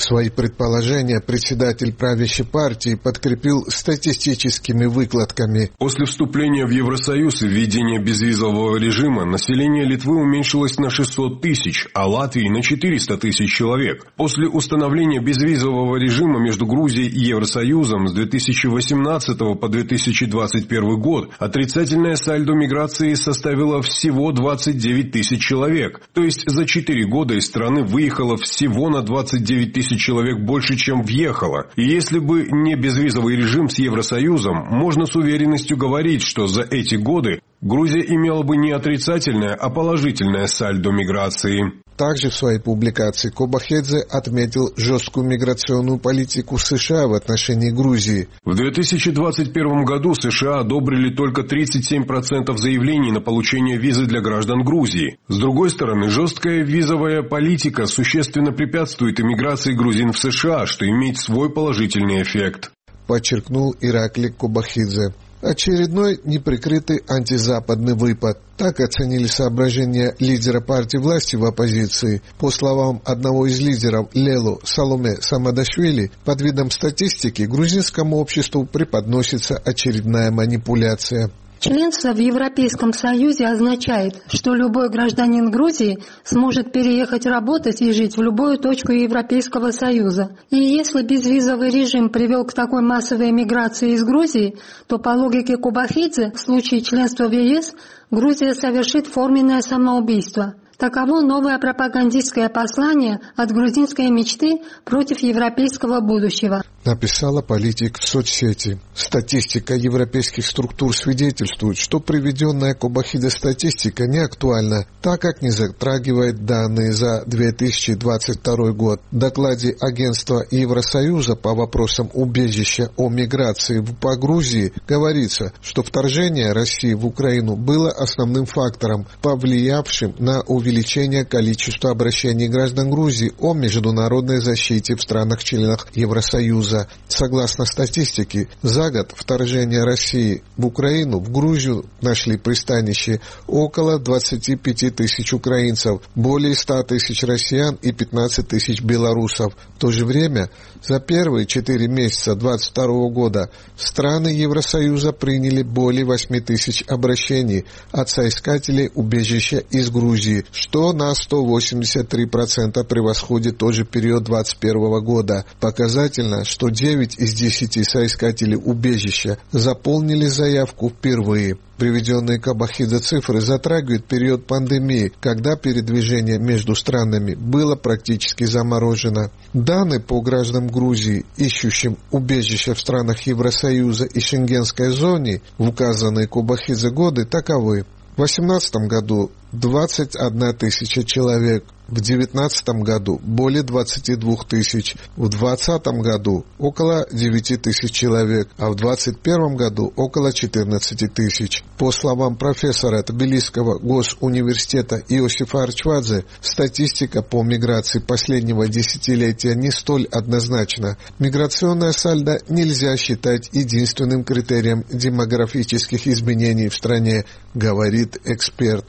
Свои предположения председатель правящей партии подкрепил статистическими выкладками. После вступления в Евросоюз и введения безвизового режима население Литвы уменьшилось на шестьсот тысяч, а Латвии на четыреста тысяч человек. После установления безвизового режима между Грузией и Евросоюзом с две тысячи восемнадцатого по две тысячи двадцать первый год отрицательное сальдо миграции составило всего двадцать девять тысяч человек. То есть за четыре года из страны выехало всего на двадцать девять тысяч человек больше, чем въехало. И если бы не безвизовый режим с Евросоюзом, можно с уверенностью говорить, что за эти годы Грузия имела бы не отрицательное, а положительное сальдо миграции. Также в своей публикации Кобахидзе отметил жесткую миграционную политику США в отношении Грузии. В две тысячи двадцать первом году США одобрили только тридцать семь процентов заявлений на получение визы для граждан Грузии. С другой стороны, жесткая визовая политика существенно препятствует иммиграции грузин в США, что имеет свой положительный эффект. Подчеркнул Иракли Кобахидзе. Очередной неприкрытый антизападный выпад. Так оценили соображения лидера партии власти в оппозиции. По словам одного из лидеров Лелу Саломе Самадашвили, под видом статистики грузинскому обществу преподносится очередная манипуляция. Членство в Европейском Союзе означает, что любой гражданин Грузии сможет переехать работать и жить в любую точку Европейского Союза. И если безвизовый режим привел к такой массовой эмиграции из Грузии, то по логике Кобахидзе в случае членства в ЕС Грузия совершит форменное самоубийство. Таково новое пропагандистское послание от грузинской мечты против европейского будущего. Написала политик в соцсети. Статистика европейских структур свидетельствует, что приведенная Кобахидзе статистика не актуальна, так как не затрагивает данные за две тысячи двадцать второй год. В докладе Агентства Евросоюза по вопросам убежища о миграции по Грузии говорится, что вторжение России в Украину было основным фактором, повлиявшим на увеличение количества обращений граждан Грузии о международной защите в странах-членах Евросоюза. Согласно статистике, за год вторжения России в Украину в Грузию нашли пристанище около двадцати пяти тысяч украинцев, более ста тысяч россиян и пятнадцати тысяч белорусов. В то же время за первые четыре месяца две тысячи двадцать второго года страны Евросоюза приняли более восьми тысяч обращений от соискателей убежища из Грузии, что на сто восемьдесят три процента превосходит тот же период две тысячи двадцать первого года. Показательно, что девять из десяти соискателей убежища заполнили заявку впервые. Приведенные Кобахидзе цифры затрагивают период пандемии, когда передвижение между странами было практически заморожено. Данные по гражданам Грузии, ищущим убежище в странах Евросоюза и Шенгенской зоне в указанные Кобахидзе годы таковы. В две тысячи восемнадцатом году двадцать одна тысяча человек, в две тысячи девятнадцатом году более двадцати двух тысяч, в двадцатом году около девяти тысяч человек, а в двадцать первом году около четырнадцати тысяч. По словам профессора Тбилисского госуниверситета Иосифа Арчвадзе, статистика по миграции последнего десятилетия не столь однозначна. Миграционное сальдо нельзя считать единственным критерием демографических изменений в стране, говорит эксперт.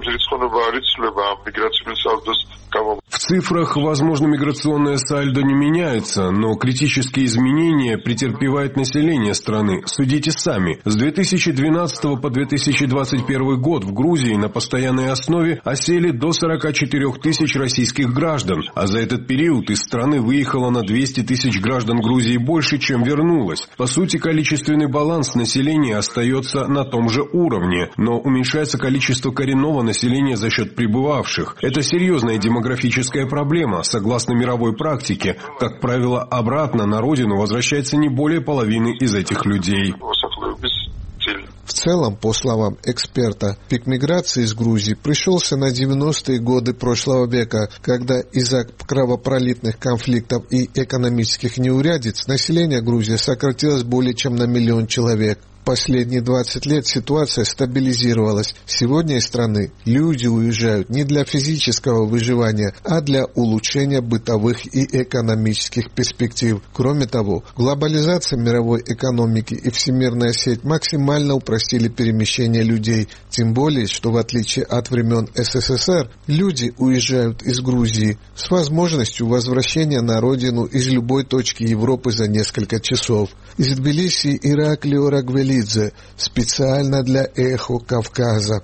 В цифрах, возможно, миграционное сальдо не меняется, но критические изменения претерпевает население страны. Судите сами. С две тысячи двенадцатого по две тысячи двадцать первый год в Грузии на постоянной основе осели до сорока четырёх тысяч российских граждан, а за этот период из страны выехало на двести тысяч граждан Грузии больше, чем вернулось. По сути, количественный баланс населения остается на том же уровне, но уменьшается количество коренного населения за счет прибывавших. Это серьезная демографическая проблема. Согласно мировой практике, как правило, обратно на родину возвращается не более половины из этих людей. В целом, по словам эксперта, пик миграции из Грузии пришелся на девяностые годы прошлого века, когда из-за кровопролитных конфликтов и экономических неурядиц население Грузии сократилось более чем на миллион человек. Последние двадцать лет ситуация стабилизировалась. Сегодня из страны люди уезжают не для физического выживания, а для улучшения бытовых и экономических перспектив. Кроме того, глобализация мировой экономики и всемирная сеть максимально упростили перемещение людей. Тем более, что в отличие от времен СССР, люди уезжают из Грузии с возможностью возвращения на родину из любой точки Европы за несколько часов. Из Тбилиси Ираклио Рагвелидзе специально для «Эхо Кавказа».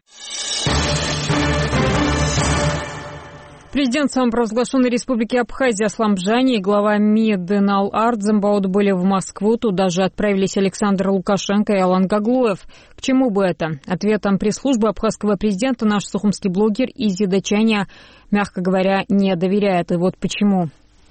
Президент самопровозглашенной республики Абхазия Аслан Бжани и глава МИД Энал Ардзембау отбыли в Москву. Туда же отправились Александр Лукашенко и Алан Гаглоев. К чему бы это? Ответом пресс-службы абхазского президента наш сухумский блогер Изи Дачаня, мягко говоря, не доверяет. И вот почему.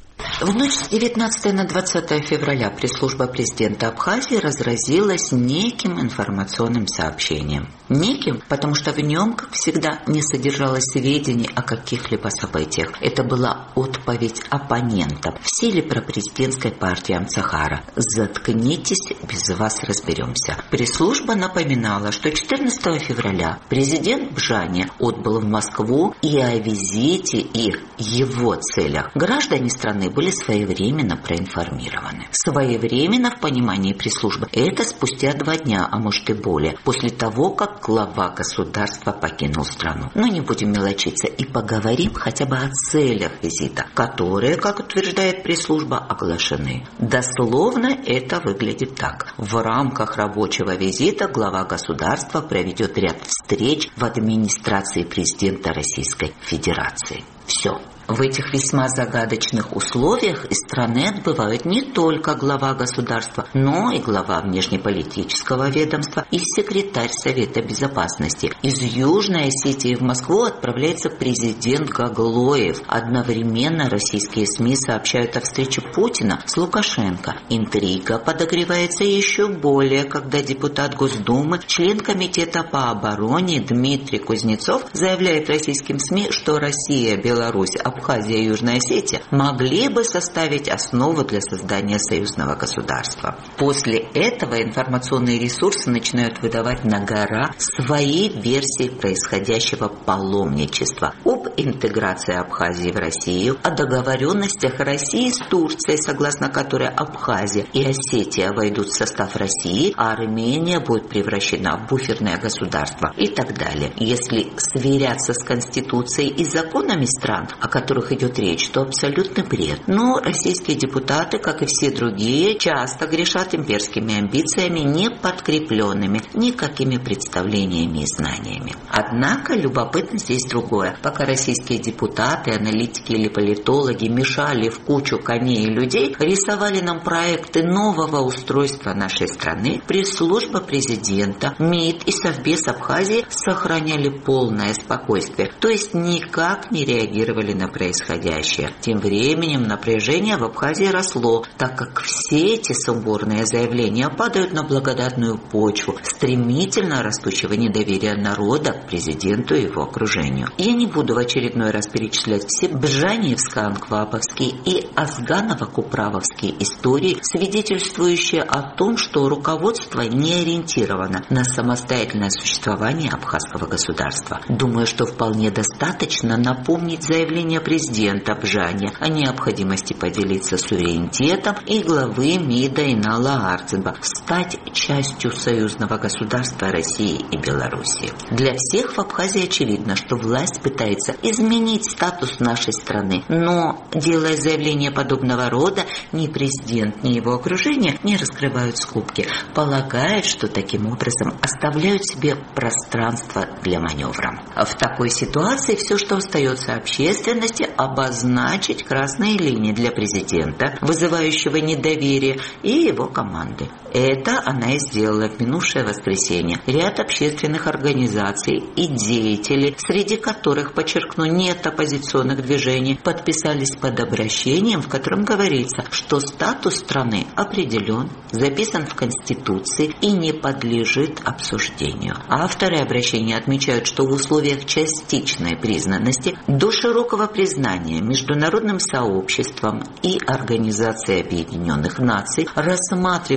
В ночь с девятнадцатого на двадцатое февраля пресс-служба президента Абхазии разразилась неким информационным сообщением. Неким, потому что в нем, как всегда, не содержалось сведений о каких-либо событиях. Это была отповедь оппонентам в силе пропрезидентской партии Амцахара. «Заткнитесь, без вас разберемся». Пресс-служба напоминала, что четырнадцатого февраля президент Бжани отбыл в Москву, и о визите и его целях граждане страны были своевременно проинформированы. Своевременно в понимании пресс-службы это спустя два дня, а может и более, после того, как глава государства покинул страну. Но не будем мелочиться и поговорим хотя бы о целях визита, которые, как утверждает пресс-служба, оглашены. Дословно это выглядит так. В рамках рабочего визита глава государства проведет ряд встреч в администрации президента Российской Федерации. Все. В этих весьма загадочных условиях из страны отбывают не только глава государства, но и глава внешнеполитического ведомства и секретарь Совета Безопасности. Из Южной Осетии в Москву отправляется президент Гаглоев. Одновременно российские СМИ сообщают о встрече Путина с Лукашенко. Интрига подогревается еще более, когда депутат Госдумы, член Комитета по обороне Дмитрий Кузнецов заявляет российским СМИ, что Россия, Беларусь, Абхазия и Южная Осетия могли бы составить основу для создания союзного государства. После этого информационные ресурсы начинают выдавать на гора свои версии происходящего паломничества, об интеграции Абхазии в Россию, о договоренностях России с Турцией, согласно которой Абхазия и Осетия войдут в состав России, а Армения будет превращена в буферное государство и так далее. Если сверяться с Конституцией и законами стран, о которых идет речь, то абсолютный бред. Но российские депутаты, как и все другие, часто грешат имперскими амбициями, не подкрепленными никакими представлениями и знаниями. Однако любопытно здесь другое. Пока российские депутаты, аналитики или политологи мешали в кучу коней и людей, рисовали нам проекты нового устройства нашей страны, пресс-служба президента, МИД и Совбез Абхазии сохраняли полное спокойствие, то есть никак не реагировали на происходящее. Тем временем напряжение в Абхазии росло, так как все эти сумбурные заявления падают на благодатную почву стремительно растущего недоверия народа к президенту и его окружению. Я не буду в очередной раз перечислять все бжаниевско-анкваповские и азганово-куправовские истории, свидетельствующие о том, что руководство не ориентировано на самостоятельное существование абхазского государства. Думаю, что вполне достаточно напомнить заявление президента Бжани о необходимости поделиться суверенитетом и главы МИДа Энала Ардзембауа стать частью союзного государства России и Белоруссии. Для всех в Абхазии очевидно, что власть пытается изменить статус нашей страны, но, делая заявление подобного рода, ни президент, ни его окружение не раскрывают скобки, полагают, что таким образом оставляют себе пространство для маневра. В такой ситуации все, что остается общественности, обозначить красные линии для президента, вызывающего недоверие, и его команды. Это она и сделала в минувшее воскресенье. Ряд общественных организаций и деятелей, среди которых, подчеркну, нет оппозиционных движений, подписались под обращением, в котором говорится, что статус страны определен, записан в Конституции и не подлежит обсуждению. Авторы обращения отмечают, что в условиях частичной признанности до широкого признания международным сообществом и Организацией Объединенных Наций рассматривать варианты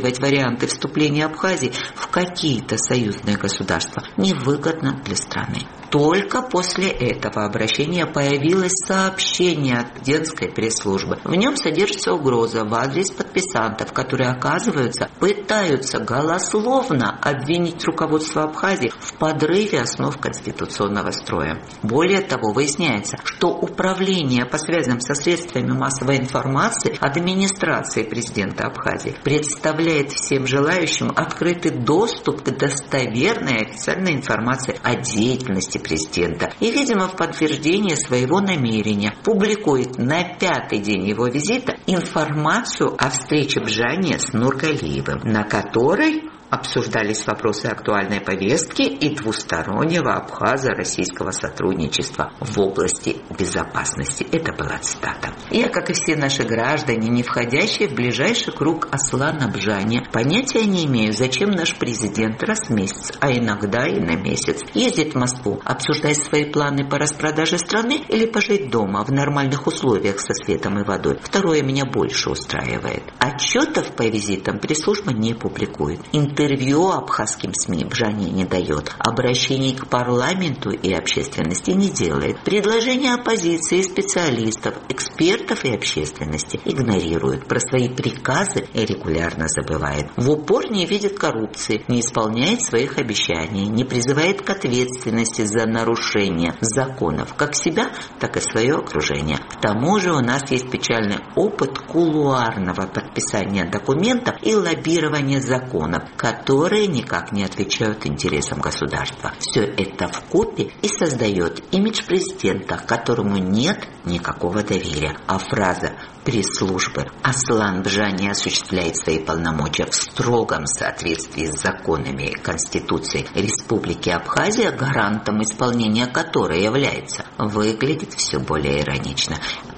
варианты вступления Абхазии в какие-то союзные государства невыгодно для страны. Только после этого обращения появилось сообщение от президентской пресс-службы. В нем содержится угроза в адрес подписантов, которые, оказывается, пытаются голословно обвинить руководство Абхазии в подрыве основ конституционного строя. Более того, выясняется, что Управление по связям со средствами массовой информации администрации президента Абхазии представляет всем желающим открытый доступ к достоверной официальной информации о деятельности президента и, видимо, в подтверждение своего намерения публикует на пятый день его визита информацию о встрече Бжания с Нургалиевым, на которой обсуждались вопросы актуальной повестки и двустороннего абхазо-российского сотрудничества в области безопасности. Это была цитата. Я, как и все наши граждане, не входящие в ближайший круг Аслана Бжания, понятия не имею, зачем наш президент раз в месяц, а иногда и на месяц, ездит в Москву, обсуждать свои планы по распродаже страны или пожить дома в нормальных условиях со светом и водой. Второе меня больше устраивает. Отчетов по визитам пресс-служба не публикует. Интервью абхазским СМИ Бжания не дает, обращений к парламенту и общественности не делает, предложения оппозиции, специалистов, экспертов и общественности игнорирует, про свои приказы регулярно забывает, в упор не видит коррупции, не исполняет своих обещаний, не призывает к ответственности за нарушение законов, как себя, так и свое окружение. К тому же у нас есть печальный опыт кулуарного подписания документов и лоббирования законов, которые никак не отвечают интересам государства. Все это вкупе и создает имидж президента, к которому нет никакого доверия. А фраза пресс-службы «Аслан Бжания осуществляет свои полномочия в строгом соответствии с законами и Конституцией Республики Абхазия, гарантом исполнения которой является», выглядит все более иронично.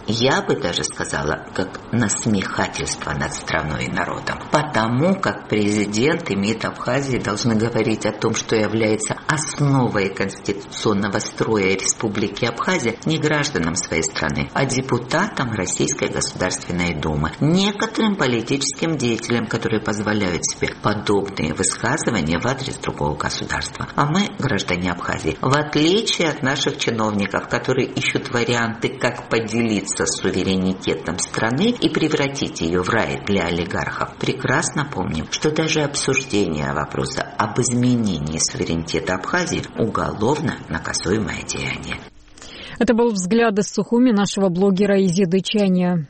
Я бы даже сказала, как насмехательство над страной и народом. Потому как президент и МИД Абхазии должны говорить о том, что является основой конституционного строя Республики Абхазия, не гражданам своей страны, а депутатам Российской Государственной Думы, некоторым политическим деятелям, которые позволяют себе подобные высказывания в адрес другого государства. А мы, граждане Абхазии, в отличие от наших чиновников, которые ищут варианты, как поделиться с суверенитетом страны и превратить ее в рай для олигархов, прекрасно помним, что даже обсуждение вопроса об изменении суверенитета Абхазии уголовно наказуемое деяние. Это был взгляд из Сухуми нашего блогера Изиды Чаня.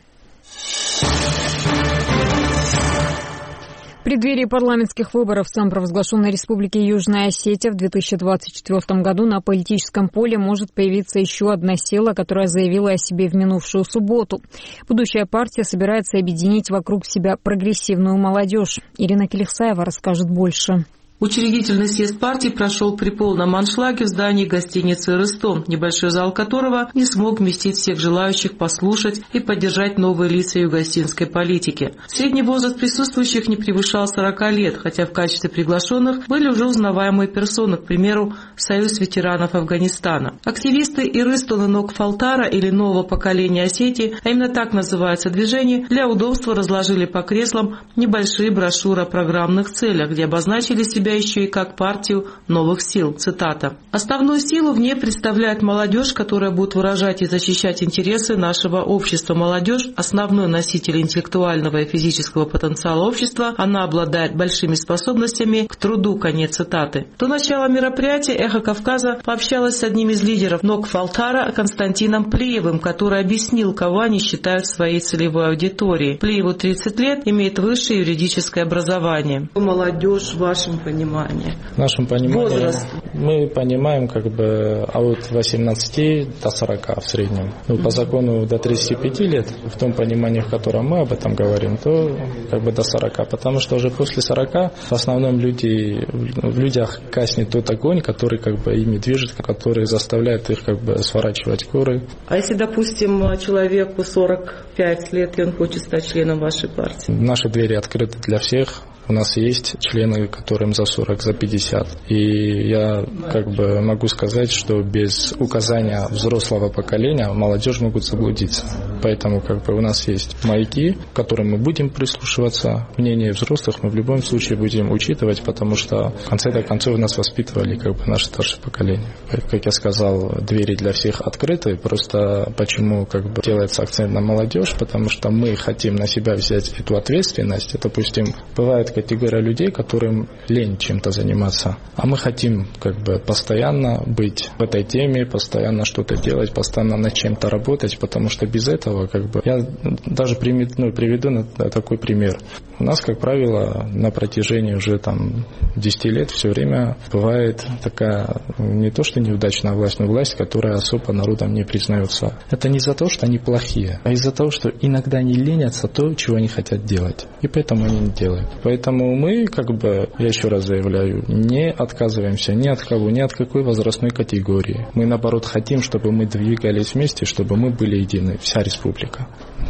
В преддверии парламентских выборов в самопровозглашенной Республике Южная Осетия в две тысячи двадцать четвёртом году на политическом поле может появиться еще одна сила, которая заявила о себе в минувшую субботу. Будущая партия собирается объединить вокруг себя прогрессивную молодежь. Ирина Келихсаева расскажет больше. Учредительный съезд партии прошел при полном аншлаге в здании гостиницы «Ростом», небольшой зал которого не смог вместить всех желающих послушать и поддержать новые лица югостинской политики. Средний возраст присутствующих не превышал сорока лет, хотя в качестве приглашенных были уже узнаваемые персоны, к примеру, Союз ветеранов Афганистана. Активисты Ирыстон и Нокфалтара или нового поколения Осетии, а именно так называется движение, для удобства разложили по креслам небольшие брошюры о программных целях, где обозначили себя еще и как партию новых сил. Цитата. «Основную силу в ней представляет молодежь, которая будет выражать и защищать интересы нашего общества. Молодежь – основной носитель интеллектуального и физического потенциала общества. Она обладает большими способностями к труду». Конец цитаты. До начала мероприятия «Эхо Кавказа» пообщалась с одним из лидеров Нокфалтара Константином Плиевым, который объяснил, кого они считают своей целевой аудиторией. Плиеву тридцать лет, имеет высшее юридическое образование. Молодежь в вашем понимании? В нашем понимании возраст. Мы понимаем как бы от восемнадцати до сорока в среднем. Ну, по закону до тридцати пяти лет, в том понимании, в котором мы об этом говорим, то как бы до сорока. Потому что уже после сорока в основном люди, в людях гаснет тот огонь, который как бы ими движет, который заставляет их как бы сворачивать горы. А если, допустим, человеку сорок пять лет, и он хочет стать членом вашей партии? Наши двери открыты для всех. У нас есть члены, которым за сорок, за пятьдесят. И я как бы могу сказать, что без указания взрослого поколения молодежь могут заблудиться. Поэтому как бы у нас есть маяки, к которым мы будем прислушиваться. Мнение взрослых мы в любом случае будем учитывать, потому что в конце концов нас воспитывали как бы наше старшее поколение. Как я сказал, двери для всех открыты. Просто почему как бы делается акцент на молодежь, потому что мы хотим на себя взять эту ответственность. Допустим, бывает категория людей, которым лень чем-то заниматься, а мы хотим как бы постоянно быть в этой теме, постоянно что-то делать, постоянно над чем-то работать, потому что без этого как бы я даже ну, приведу такой пример. У нас, как правило, на протяжении уже там десять лет все время бывает такая не то что неудачная власть, но власть, которая особо народом не признается. Это не из-за того, что они плохие, а из-за того, что иногда они ленятся то, чего они хотят делать. И поэтому они не делают. Поэтому мы, как бы, я еще раз заявляю, не отказываемся ни от кого, ни от какой возрастной категории. Мы, наоборот, хотим, чтобы мы двигались вместе, чтобы мы были едины, вся республика.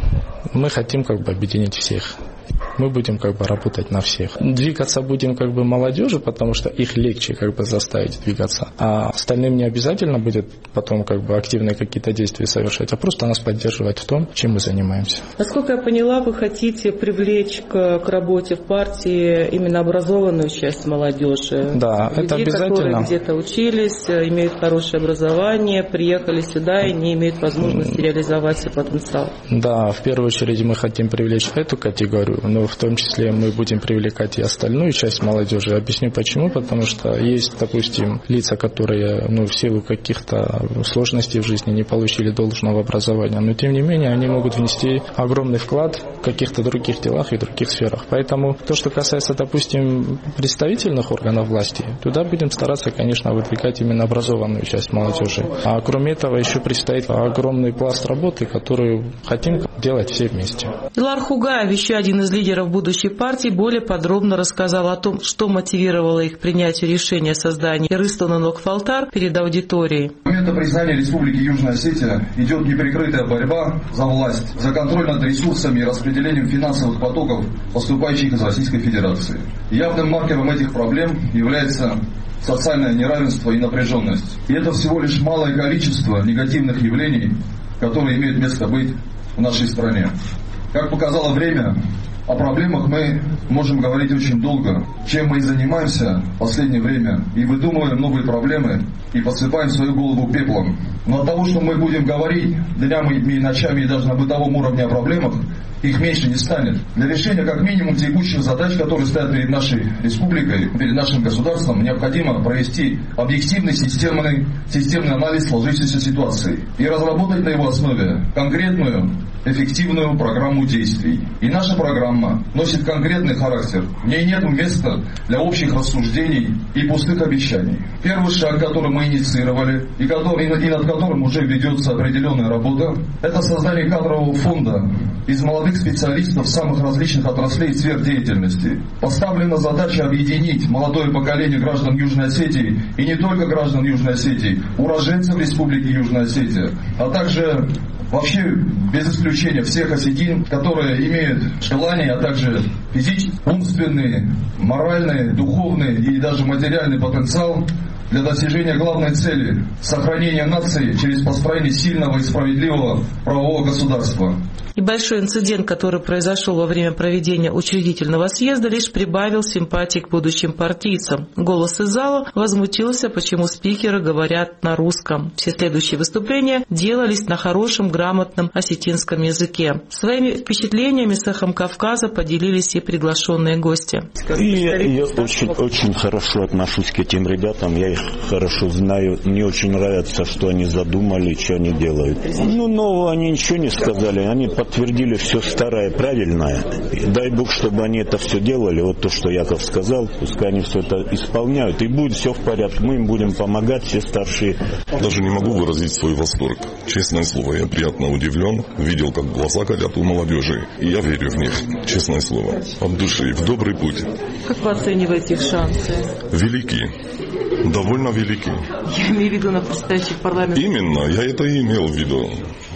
Мы хотим как бы объединить всех. Мы будем как бы работать на всех. Двигаться будем как бы молодежи, потому что их легче как бы заставить двигаться. А остальным не обязательно будет потом как бы активные какие-то действия совершать, а просто нас поддерживать в том, чем мы занимаемся. Насколько я поняла, вы хотите привлечь к, к работе в партии именно образованную часть молодежи. Да, людей, это обязательно. Которые где-то учились, имеют хорошее образование, приехали сюда и не имеют возможности реализовать свой потенциал. Да, в первую очередь мы хотим привлечь эту категорию, но в том числе мы будем привлекать и остальную часть молодежи. Объясню почему. Потому что есть, допустим, лица, которые ну, в силу каких-то сложностей в жизни не получили должного образования, но тем не менее они могут внести огромный вклад в каких-то других делах и других сферах. Поэтому то, что касается, допустим, представительных органов власти, туда будем стараться, конечно, выдвигать именно образованную часть молодежи. А кроме этого еще предстоит огромный пласт работы, которую хотим делать все вместе. Илар Хугаев, еще один из лидеров будущей партии, более подробно рассказал о том, что мотивировало их к принятию решения о создании Рыстон-Нок-Фалтар перед аудиторией. С момента признания Республики Южная Осетия идет неприкрытая борьба за власть, за контроль над ресурсами и распределением финансовых потоков, поступающих из Российской Федерации. Явным маркером этих проблем является социальное неравенство и напряженность. И это всего лишь малое количество негативных явлений, которые имеют место быть в нашей стране. Как показало время, о проблемах мы можем говорить очень долго. Чем мы и занимаемся в последнее время. И выдумываем новые проблемы и посыпаем свою голову пеплом. Но от того, что мы будем говорить днями и ночами и даже на бытовом уровне о проблемах, их меньше не станет. Для решения как минимум текущих задач, которые стоят перед нашей республикой, перед нашим государством, необходимо провести объективный системный, системный анализ сложившейся ситуации и разработать на его основе конкретную, эффективную программу действий. И наша программа носит конкретный характер. В ней нет места для общих рассуждений и пустых обещаний. Первый шаг, который мы инициировали и, который, и над которым уже ведется определенная работа, это создание кадрового фонда из молодых специалистов самых различных отраслей и сфер деятельности. Поставлена задача объединить молодое поколение граждан Южной Осетии и не только граждан Южной Осетии, уроженцев Республики Южная Осетия, а также вообще без исключения всех осетин, которые имеют желание, а также физический, умственный, моральный, духовный и даже материальный потенциал для достижения главной цели – сохранения нации через построение сильного и справедливого правового государства. И большой инцидент, который произошел во время проведения учредительного съезда, лишь прибавил симпатии к будущим партийцам. Голос из зала возмутился, почему спикеры говорят на русском. Все следующие выступления делались на хорошем, грамотном осетинском языке. Своими впечатлениями с «Эхом Кавказа» поделились и приглашенные гости. И я, я очень, очень хорошо отношусь к этим ребятам, я их хорошо знаю. Мне очень нравится, что они задумали, что они делают. Ну, нового они ничего не сказали, они подтвердили все старое, правильное. И дай Бог, чтобы они это все делали. Вот то, что Яков сказал, пускай они все это исполняют. И будет все в порядке. Мы им будем помогать, все старшие. Даже не могу выразить свой восторг. Честное слово, я приятно удивлен. Видел, как глаза горят у молодежи. И я верю в них. Честное слово. От души, в добрый путь. Как вы оцениваете их шансы? Велики. Довольно велики. Я имею в виду на предстоящих парламентах. Именно, я это и имел в виду.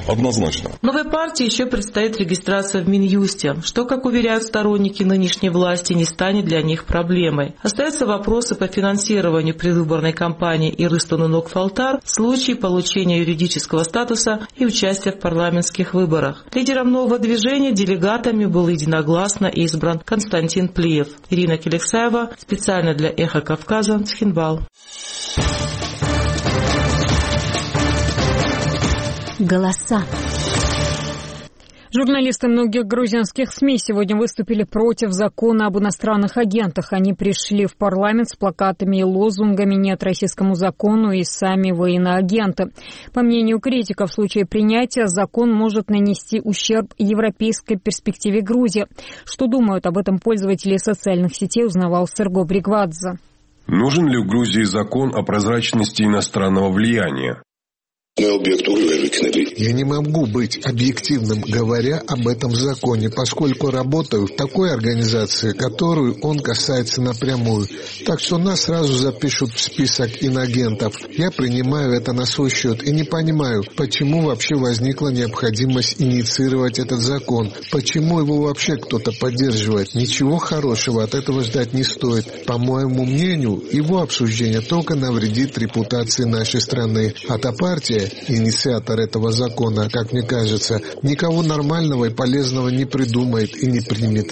Однозначно. Новой партии еще предстоит регистрация в Минюсте, что, как уверяют сторонники нынешней власти, не станет для них проблемой. Остаются вопросы по финансированию предвыборной кампании Ирысту Нунок-Фалтар в случае получения юридического статуса и участия в парламентских выборах. Лидером нового движения делегатами был единогласно избран Константин Плиев. Ирина Келексаева, специально для «Эхо Кавказа», Цхинвал. Голоса. Журналисты многих грузинских СМИ сегодня выступили против закона об иностранных агентах. Они пришли в парламент с плакатами и лозунгами «Нет российскому закону» и «Сами военноагенты». По мнению критиков, в случае принятия закон может нанести ущерб европейской перспективе Грузии. Что думают об этом пользователи социальных сетей, узнавал Серго Бригвадзе. Нужен ли в Грузии закон о прозрачности иностранного влияния? Я не могу быть объективным, говоря об этом законе, поскольку работаю в такой организации, которую он касается напрямую. Так что нас сразу запишут в список инагентов. Я принимаю это на свой счет и не понимаю, почему вообще возникла необходимость инициировать этот закон. Почему его вообще кто-то поддерживает? Ничего хорошего от этого ждать не стоит. По моему мнению, его обсуждение только навредит репутации нашей страны. А та партия, инициатор этого закона, как мне кажется, никого нормального и полезного не придумает и не примет.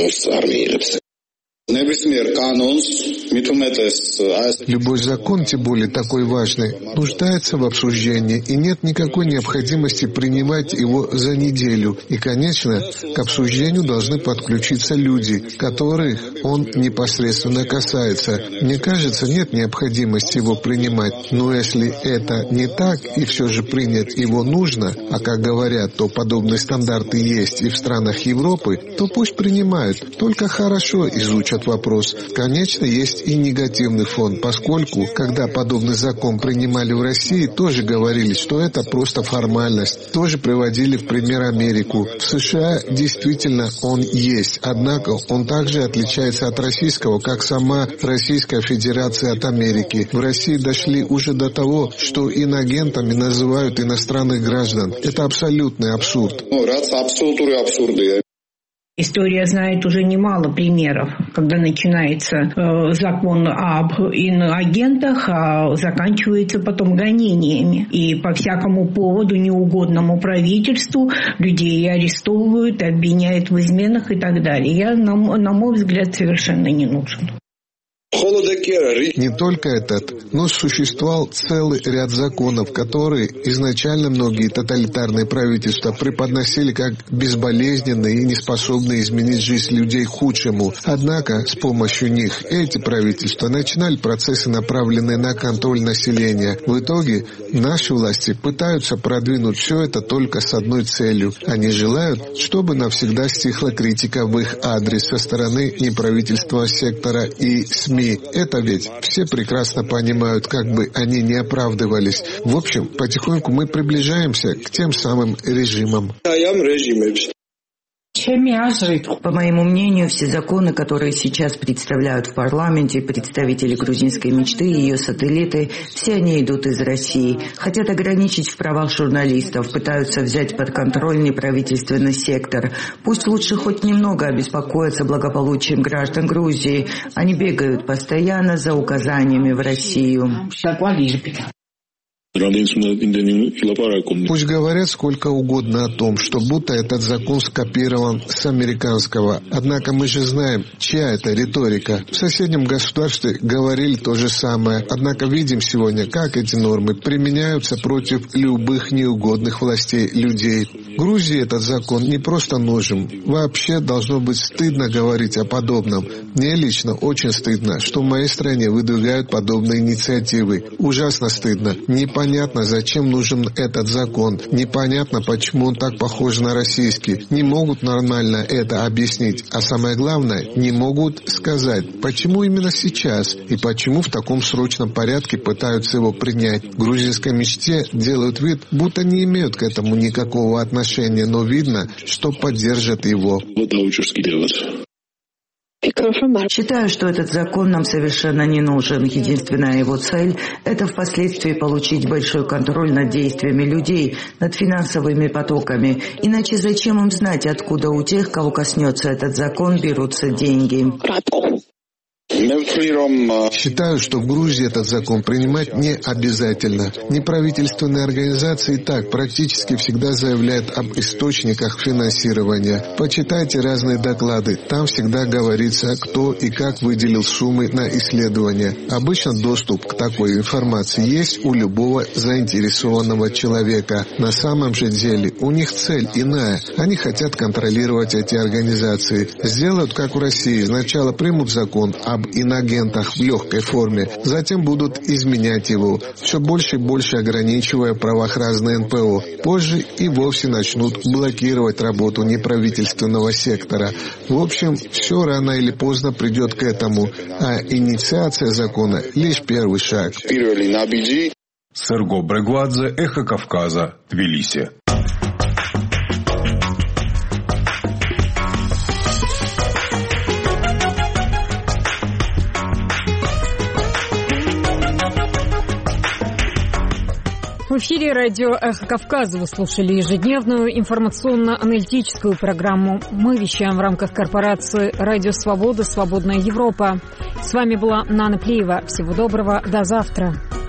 Любой закон, тем более такой важный, нуждается в обсуждении, и нет никакой необходимости принимать его за неделю. И, конечно, к обсуждению должны подключиться люди, которых он непосредственно касается. Мне кажется, нет необходимости его принимать. Но если это не так, и все же принять его нужно, а как говорят, то подобные стандарты есть и в странах Европы, то пусть принимают, только хорошо изучат вопрос. Конечно, есть и негативный фон, поскольку, когда подобный закон принимали в России, тоже говорили, что это просто формальность. Тоже приводили в пример Америку. В США действительно он есть, однако он также отличается от российского, как сама Российская Федерация от Америки. В России дошли уже до того, что инагентами называют иностранных граждан. Это абсолютный абсурд. История знает уже немало примеров, когда начинается э, закон об иноагентах, а заканчивается потом гонениями. И по всякому поводу неугодному правительству людей арестовывают, обвиняют в изменах и так далее. Я, на, на мой взгляд, совершенно не нужен. Не только этот, но существовал целый ряд законов, которые изначально многие тоталитарные правительства преподносили как безболезненные и неспособные изменить жизнь людей к худшему. Однако с помощью них эти правительства начинали процессы, направленные на контроль населения. В итоге наши власти пытаются продвинуть все это только с одной целью. Они желают, чтобы навсегда стихла критика в их адрес со стороны неправительственного сектора и СМИ. Это ведь все прекрасно понимают, как бы они ни оправдывались. В общем, потихоньку мы приближаемся к тем самым режимам. По моему мнению, все законы, которые сейчас представляют в парламенте представители грузинской мечты и ее сателлиты, все они идут из России. Хотят ограничить в правах журналистов, пытаются взять под контроль неправительственный сектор. Пусть лучше хоть немного обеспокоятся благополучием граждан Грузии. Они бегают постоянно за указаниями в Россию. Пусть говорят сколько угодно о том, что будто этот закон скопирован с американского. Однако мы же знаем, чья это риторика. В соседнем государстве говорили то же самое. Однако видим сегодня, как эти нормы применяются против любых неугодных властей людей. Грузии этот закон не просто нужен. Вообще должно быть стыдно говорить о подобном. Мне лично очень стыдно, что в моей стране выдвигают подобные инициативы. Ужасно стыдно. Непонятно. Непонятно, зачем нужен этот закон. Непонятно, почему он так похож на российский. Не могут нормально это объяснить. А самое главное, не могут сказать, почему именно сейчас и почему в таком срочном порядке пытаются его принять. В грузинской мечте делают вид, будто не имеют к этому никакого отношения, но видно, что поддержат его. Считаю, что этот закон нам совершенно не нужен. Единственная его цель – это впоследствии получить большой контроль над действиями людей, над финансовыми потоками. Иначе зачем им знать, откуда у тех, кого коснется этот закон, берутся деньги? Считаю, что в Грузии этот закон принимать не обязательно. Неправительственные организации так практически всегда заявляют об источниках финансирования. Почитайте разные доклады. Там всегда говорится, кто и как выделил суммы на исследования. Обычно доступ к такой информации есть у любого заинтересованного человека. На самом же деле у них цель иная. Они хотят контролировать эти организации. Сделают, как в России. Сначала примут закон об инагентах в легкой форме, затем будут изменять его, все больше и больше ограничивая в правах разные эн пэ о. Позже и вовсе начнут блокировать работу неправительственного сектора. В общем, все рано или поздно придет к этому, а инициация закона – лишь первый шаг. Серго Брегвадзе, Эхо Кавказа, Тбилиси. В эфире радио «Эхо Кавказа» вы слушали ежедневную информационно-аналитическую программу. Мы вещаем в рамках корпорации «Радио Свобода. Свободная Европа». С вами была Нана Плиева. Всего доброго. До завтра.